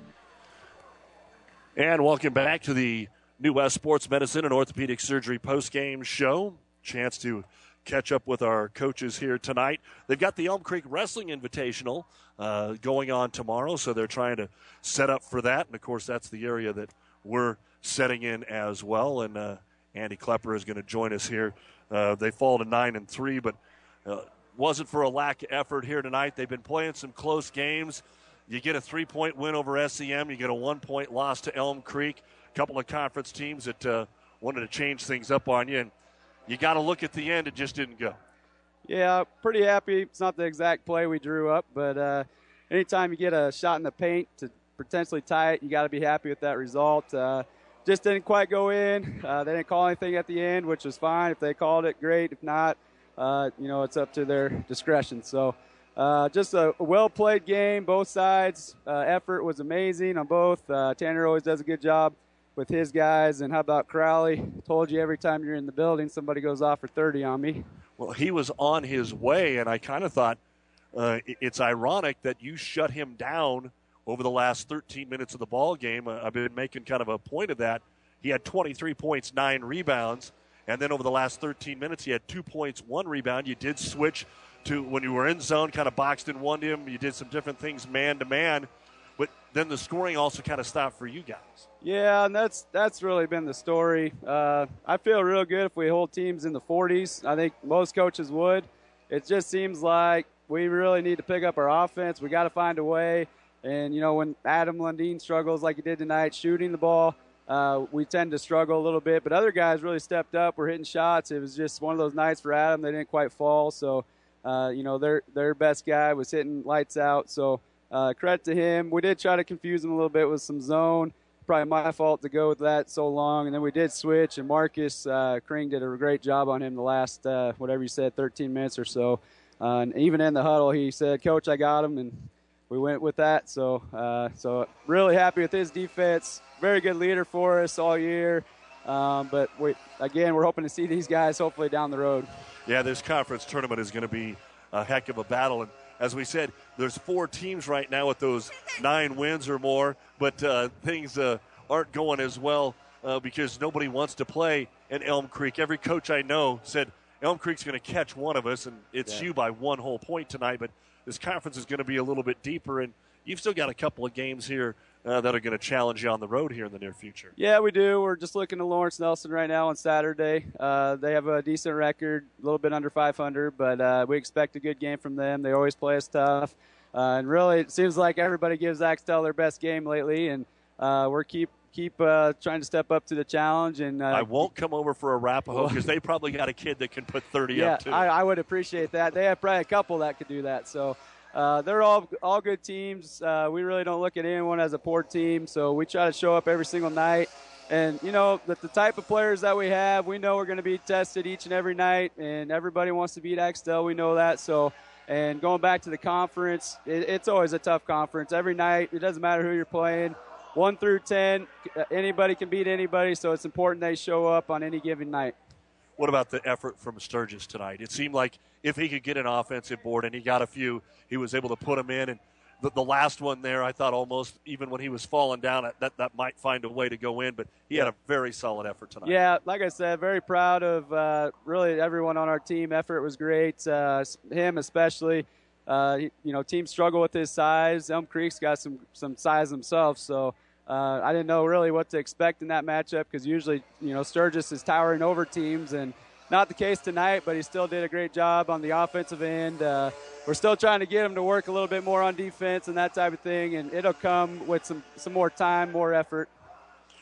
S3: And welcome back to the New West Sports Medicine and Orthopedic Surgery postgame show. Chance to catch up with our coaches here tonight. They've got the Elm Creek Wrestling Invitational uh, going on tomorrow, so they're trying to set up for that. And, of course, that's the area that we're setting in as well. And uh, Andy Klepper is going to join us here. Uh, they fall to nine and three, but uh, wasn't for a lack of effort here tonight. They've been playing some close games. You get a three-point win over S E M. You get a one-point loss to Elm Creek. A couple of conference teams that uh, wanted to change things up on you. And you got to look at the end. It just didn't go.
S14: Yeah, pretty happy. It's not the exact play we drew up, but uh, anytime you get a shot in the paint to potentially tie it, you got to be happy with that result. Uh, just didn't quite go in. Uh, they didn't call anything at the end, which was fine. If they called it, great. If not, uh, you know, it's up to their discretion. So. Uh, just a, a well-played game, both sides. Uh, effort was amazing on both. Uh, Tanner always does a good job with his guys. And how about Crowley? Told you every time you're in the building, somebody goes off for thirty on me.
S3: Well, he was on his way, and I kind of thought uh, it's ironic that you shut him down over the last thirteen minutes of the ball game. Uh, I've been making kind of a point of that. He had twenty-three points, nine rebounds, and then over the last thirteen minutes, he had two points, one rebound. You did switch to when you were in zone, kind of boxed and won him. You did some different things man-to-man, but then the scoring also kind of stopped for you guys.
S14: Yeah, and that's that's really been the story. Uh, I feel real good if we hold teams in the forties. I think most coaches would. It just seems like we really need to pick up our offense. We got to find a way. And, you know, when Adam Lundeen struggles like he did tonight shooting the ball, uh, we tend to struggle a little bit. But other guys really stepped up. We're hitting shots. It was just one of those nights for Adam. They didn't quite fall, so – Uh, you know, their their best guy was hitting lights out. So uh, credit to him. We did try to confuse him a little bit with some zone. Probably my fault to go with that so long. And then we did switch, and Marcus uh, Kring did a great job on him the last, uh, whatever you said, thirteen minutes or so. Uh, and even in the huddle, he said, "Coach, I got him," and we went with that. So, uh, so really happy with his defense. Very good leader for us all year. Um, but we, again, we're hoping to see these guys hopefully down the road.
S3: Yeah, this conference tournament is going to be a heck of a battle. And as we said, there's four teams right now with those nine wins or more, but uh, things uh, aren't going as well uh, because nobody wants to play in Elm Creek. Every coach I know said Elm Creek's going to catch one of us, and it's yeah. you by one whole point tonight. But this conference is going to be a little bit deeper, and you've still got a couple of games here Uh, that are going to challenge you on the road here in the near future.
S14: Yeah, we do. We're just looking to Lawrence Nelson right now on Saturday. Uh, they have a decent record, a little bit under five hundred, but uh, we expect a good game from them. They always play us tough. Uh, and really, it seems like everybody gives Axtell their best game lately, and uh, we're keep keep uh, trying to step up to the challenge. And uh,
S3: I won't come over for Arapahoe because they probably got a kid that can put thirty
S14: yeah,
S3: up, too.
S14: I, I would appreciate that. They have probably a couple that could do that, so – Uh, they're all all good teams. Uh, we really don't look at anyone as a poor team, so we try to show up every single night. And, you know, the, the type of players that we have, we know we're going to be tested each and every night, and everybody wants to beat Axtell. We know that. So, and going back to the conference, it, it's always a tough conference. Every night, it doesn't matter who you're playing. One through ten, anybody can beat anybody, so it's important they show up on any given night.
S3: What about the effort from Sturgis tonight? It seemed like if he could get an offensive board, and he got a few, he was able to put them in. And the, the last one there, I thought almost, even when he was falling down, that, that might find a way to go in. But he had a very solid effort tonight.
S14: Yeah, like I said, very proud of uh, really everyone on our team. Effort was great, uh, him especially. Uh, you know, teams struggle with his size. Elm Creek's got some, some size themselves, so uh, I didn't know really what to expect in that matchup because usually, you know, Sturgis is towering over teams, and not the case tonight, but he still did a great job on the offensive end. Uh, we're still trying to get him to work a little bit more on defense and that type of thing, and it'll come with some, some more time, more effort.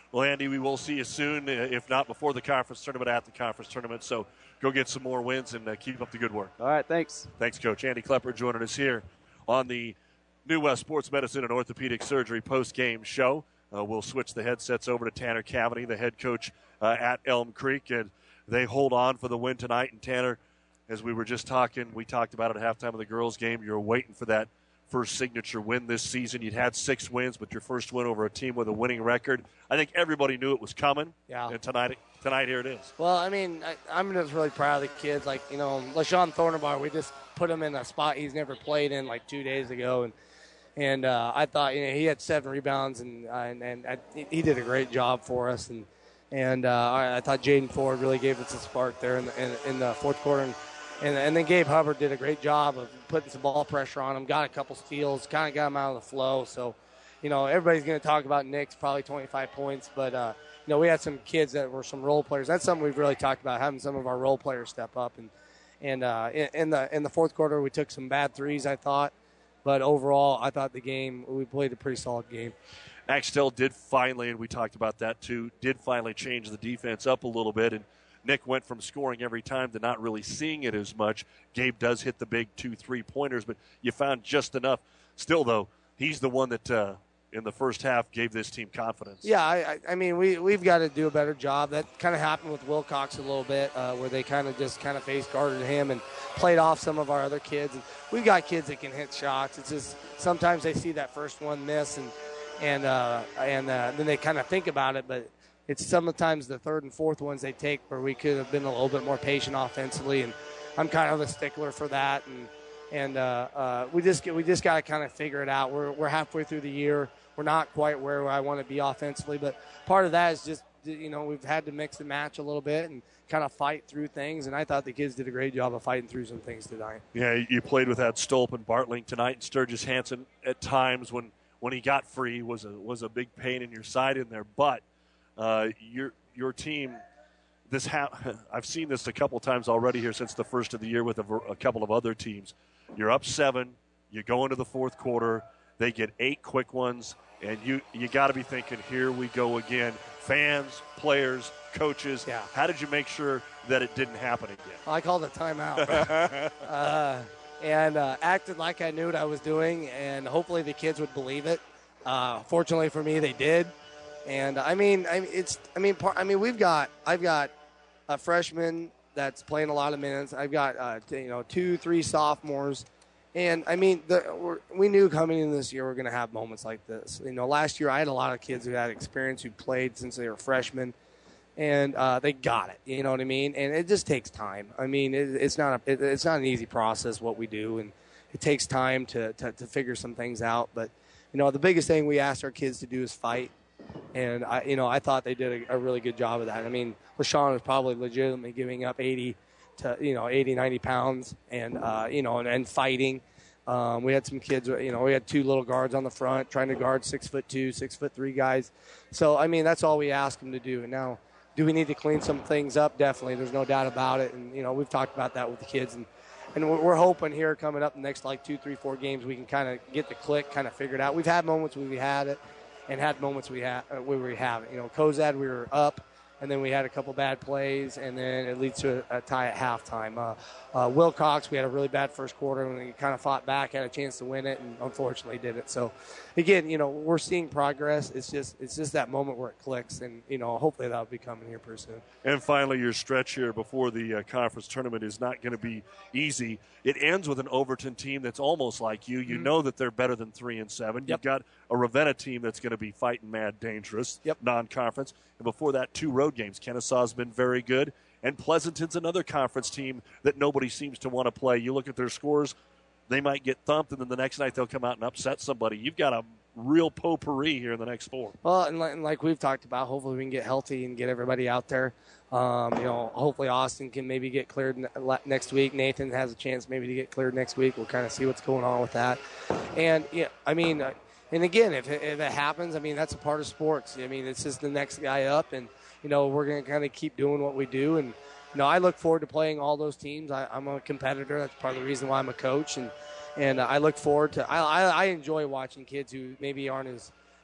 S3: Well, Andy, we will see you soon, if not before the conference tournament, at the conference tournament. So go get some more wins and uh, keep up the good work.
S14: All right, thanks.
S3: Thanks, Coach. Andy Klepper joining us here on the New West Sports Medicine and Orthopedic Surgery post-game show. Uh, we'll switch the headsets over to Tanner Cavity, the head coach uh, at Elm Creek, and they hold on for the win tonight. And Tanner, as we were just talking, we talked about it at halftime of the girls' game. You were waiting for that first signature win this season. You'd had six wins, but your first win over a team with a winning record. I think everybody knew it was coming.
S15: Yeah.
S3: And tonight, tonight here it is.
S15: Well, I mean, I, I'm just really proud of the kids. Like, you know, LaShawn Thornabar, we just put him in a spot he's never played in like two days ago. And and uh, I thought, you know, he had seven rebounds, and uh, and, and I, he did a great job for us. And and uh, I, I thought Jaden Ford really gave us a spark there in the, in, in the fourth quarter. And, And, and then Gabe Hubbard did a great job of putting some ball pressure on him, got a couple steals, kind of got him out of the flow. So, you know, everybody's going to talk about Nick's probably twenty-five points. But, uh, you know, we had some kids that were some role players. That's something we've really talked about, having some of our role players step up. And and uh, in, in the in the fourth quarter, we took some bad threes, I thought. But overall, I thought the game, we played a pretty solid game.
S3: Axtell did finally, and we talked about that too, did finally change the defense up a little bit. And Nick went from scoring every time to not really seeing it as much. Gabe does hit the big two three-pointers, but you found just enough. Still, though, he's the one that uh, in the first half gave this team confidence.
S15: Yeah, I, I mean, we, we've got to do a better job. That kind of happened with Wilcox a little bit, uh, where they kind of just kind of face guarded him and played off some of our other kids. And we've got kids that can hit shots. It's just sometimes they see that first one miss, and, and, uh, and uh, then they kind of think about it, but it's sometimes the third and fourth ones they take where we could have been a little bit more patient offensively, and I'm kind of a stickler for that. And and uh, uh, we just we just got to kind of figure it out. We're we're halfway through the year. We're not quite where I want to be offensively, but part of that is just, you know, we've had to mix and match a little bit and kind of fight through things. And I thought the kids did a great job of fighting through some things tonight.
S3: Yeah, you played with that Stolp and Bartling tonight, and Sturgis Hansen at times when when he got free was a was a big pain in your side in there, but. Uh, your your team, this ha- I've seen this a couple times already here since the first of the year with a, a couple of other teams. You're up seven, you go into the fourth quarter, they get eight quick ones, and you you got to be thinking, here we go again. Fans, players, coaches,
S15: yeah.
S3: How did you make sure that it didn't happen again?
S15: I called a timeout. uh, and uh, acted like I knew what I was doing, and hopefully the kids would believe it. Uh, fortunately for me, they did. And I mean, I mean, it's. I mean, part, I mean, we've got. I've got a freshman that's playing a lot of minutes. I've got, uh, you know, two, three sophomores, and I mean, the, we're, we knew coming in this year we're going to have moments like this. You know, last year I had a lot of kids who had experience, who played since they were freshmen, and uh, they got it. You know what I mean? And it just takes time. I mean, it, it's not a, it, it's not an easy process what we do, and it takes time to, to to figure some things out. But you know, the biggest thing we asked our kids to do is fight. And, I, you know, I thought they did a, a really good job of that. I mean, LaShawn was probably legitimately giving up eighty to, you know, eighty, ninety pounds and, uh, you know, and, and fighting. Um, we had some kids, you know, we had two little guards on the front trying to guard six foot two, six foot three guys. So, I mean, that's all we asked them to do. And now, do we need to clean some things up? Definitely. There's no doubt about it. And, you know, we've talked about that with the kids. And, and we're, we're hoping here coming up the next, like, two, three, four games, we can kind of get the click, kind of figure it out. We've had moments where we had it. And had moments we had uh, where we have it. You know, Cozad, we were up, and then we had a couple bad plays, and then it leads to a, a tie at halftime. Uh, uh, Wilcox, we had a really bad first quarter, and we kind of fought back, had a chance to win it, and unfortunately did it. So, again, you know, we're seeing progress. It's just it's just that moment where it clicks, and, you know, hopefully that'll be coming here pretty soon.
S3: And finally, your stretch here before the uh, conference tournament is not going to be easy. It ends with an Overton team that's almost like you. You mm-hmm. know that they're better than three and seven.
S15: Yep.
S3: You've got a Ravenna team that's going to be fighting mad dangerous,
S15: yep.
S3: non-conference. And before that, two road games. Kennesaw's been very good. And Pleasanton's another conference team that nobody seems to want to play. You look at their scores, they might get thumped, and then the next night they'll come out and upset somebody. You've got a real potpourri here in the next four.
S15: Well, and like, and like we've talked about, hopefully we can get healthy and get everybody out there. Um, you know, hopefully Austin can maybe get cleared next week. Nathan has a chance maybe to get cleared next week. We'll kind of see what's going on with that. And, yeah, I mean, and again, if it, if it happens, I mean, that's a part of sports. I mean, it's just the next guy up, and, you know, we're going to kind of keep doing what we do. And, you know, I look forward to playing all those teams. I, I'm a competitor. That's part of the reason why I'm a coach. And, and I look forward to I, – I, I enjoy watching kids who maybe aren't as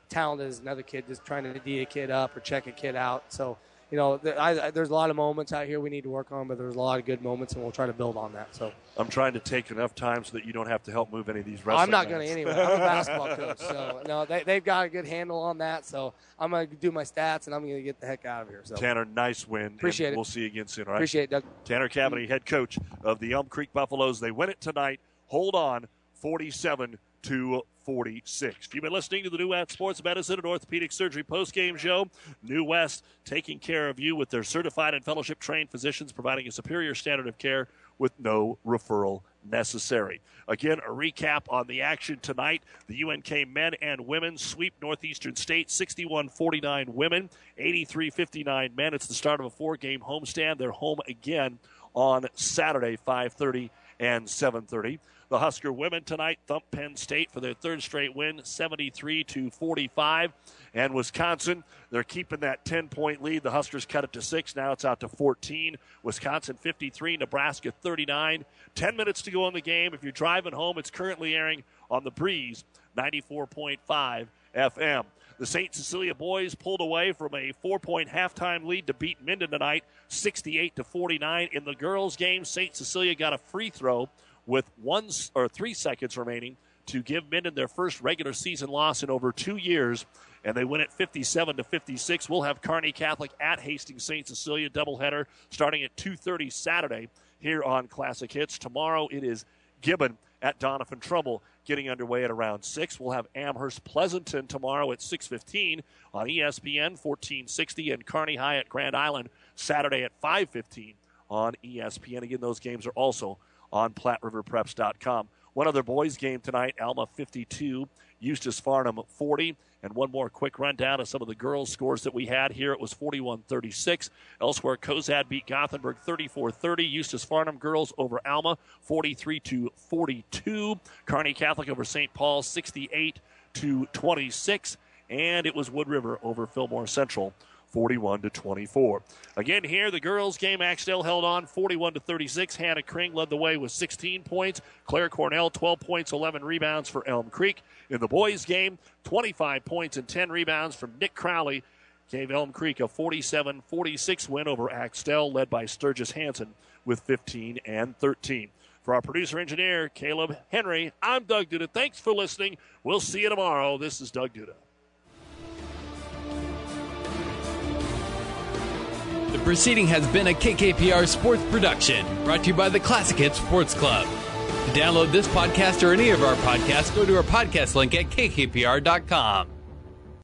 S15: talented as another kid just trying to D a kid up or check a kid out. So, you know, th- I, I, there's a lot of moments out here we need to work on, but there's a lot of good moments, and we'll try to build on that. So
S3: I'm trying to take enough time so that you don't have to help move any of these wrestling
S15: I'm not going to
S3: mats.
S15: anyway. I'm a basketball coach. So, no, they, they've got a good handle on that. So I'm going to do my stats, and I'm going to get the heck out of here. So
S3: Tanner, nice win.
S15: Appreciate it.
S3: We'll see you again soon, all right?
S15: Appreciate it, Doug.
S3: Tanner Cavity, head coach of the Elm Creek Buffaloes. They win it tonight. Hold on, forty-seven to forty-six. If you've been listening to the New West Sports Medicine and Orthopedic Surgery postgame show, New West taking care of you with their certified and fellowship-trained physicians, providing a superior standard of care with no referral necessary. Again, a recap on the action tonight. The U N K men and women sweep Northeastern State sixty-one forty-nine women, eighty-three fifty-nine men. It's the start of a four-game homestand. They're home again on Saturday, five thirty and seven thirty. The Husker women tonight thump Penn State for their third straight win, seventy-three to forty-five. And Wisconsin, they're keeping that ten-point lead. The Huskers cut it to six. Now it's out to fourteen. Wisconsin fifty-three, Nebraska thirty-nine. Ten minutes to go in the game. If you're driving home, it's currently airing on the Breeze, ninety-four point five F M. The Saint Cecilia boys pulled away from a four-point halftime lead to beat Minden tonight, sixty-eight to forty-nine. In the girls' game, Saint Cecilia got a free throw with one or three seconds remaining to give Minden their first regular season loss in over two years, and they win it fifty-seven to fifty-six. We'll have Kearney Catholic at Hastings Saint Cecilia doubleheader starting at two thirty Saturday here on Classic Hits. Tomorrow it is Gibbon at Doniphan Trumbull getting underway at around six. We'll have Amherst Pleasanton tomorrow at six fifteen on E S P N fourteen sixty, and Kearney High at Grand Island Saturday at five fifteen on E S P N. Again, those games are also on Platte River Preps dot com. One other boys game tonight, Alma fifty-two, Eustis Farnham forty. And one more quick rundown of some of the girls' scores that we had here. It was forty-one thirty-six. Elsewhere, Cozad beat Gothenburg thirty-four thirty. Eustis Farnham girls over Alma forty-three to forty-two. Kearney Catholic over Saint Paul sixty-eight to twenty-six. And it was Wood River over Fillmore Central forty-one to twenty-four. Again here, the girls' game, Axtell held on forty-one to thirty-six. Hannah Kring led the way with sixteen points. Claire Cornell, twelve points, eleven rebounds for Elm Creek. In the boys' game, twenty-five points and ten rebounds from Nick Crowley gave Elm Creek a forty-seven forty-six win over Axtell, led by Sturgis Hansen with fifteen and thirteen. For our producer-engineer, Caleb Henry, I'm Doug Duda. Thanks for listening. We'll see you tomorrow. This is Doug Duda.
S12: The proceeding has been a K K P R sports production, brought to you by the Classic Hits Sports Club. To download this podcast or any of our podcasts, go to our podcast link at K K P R dot com.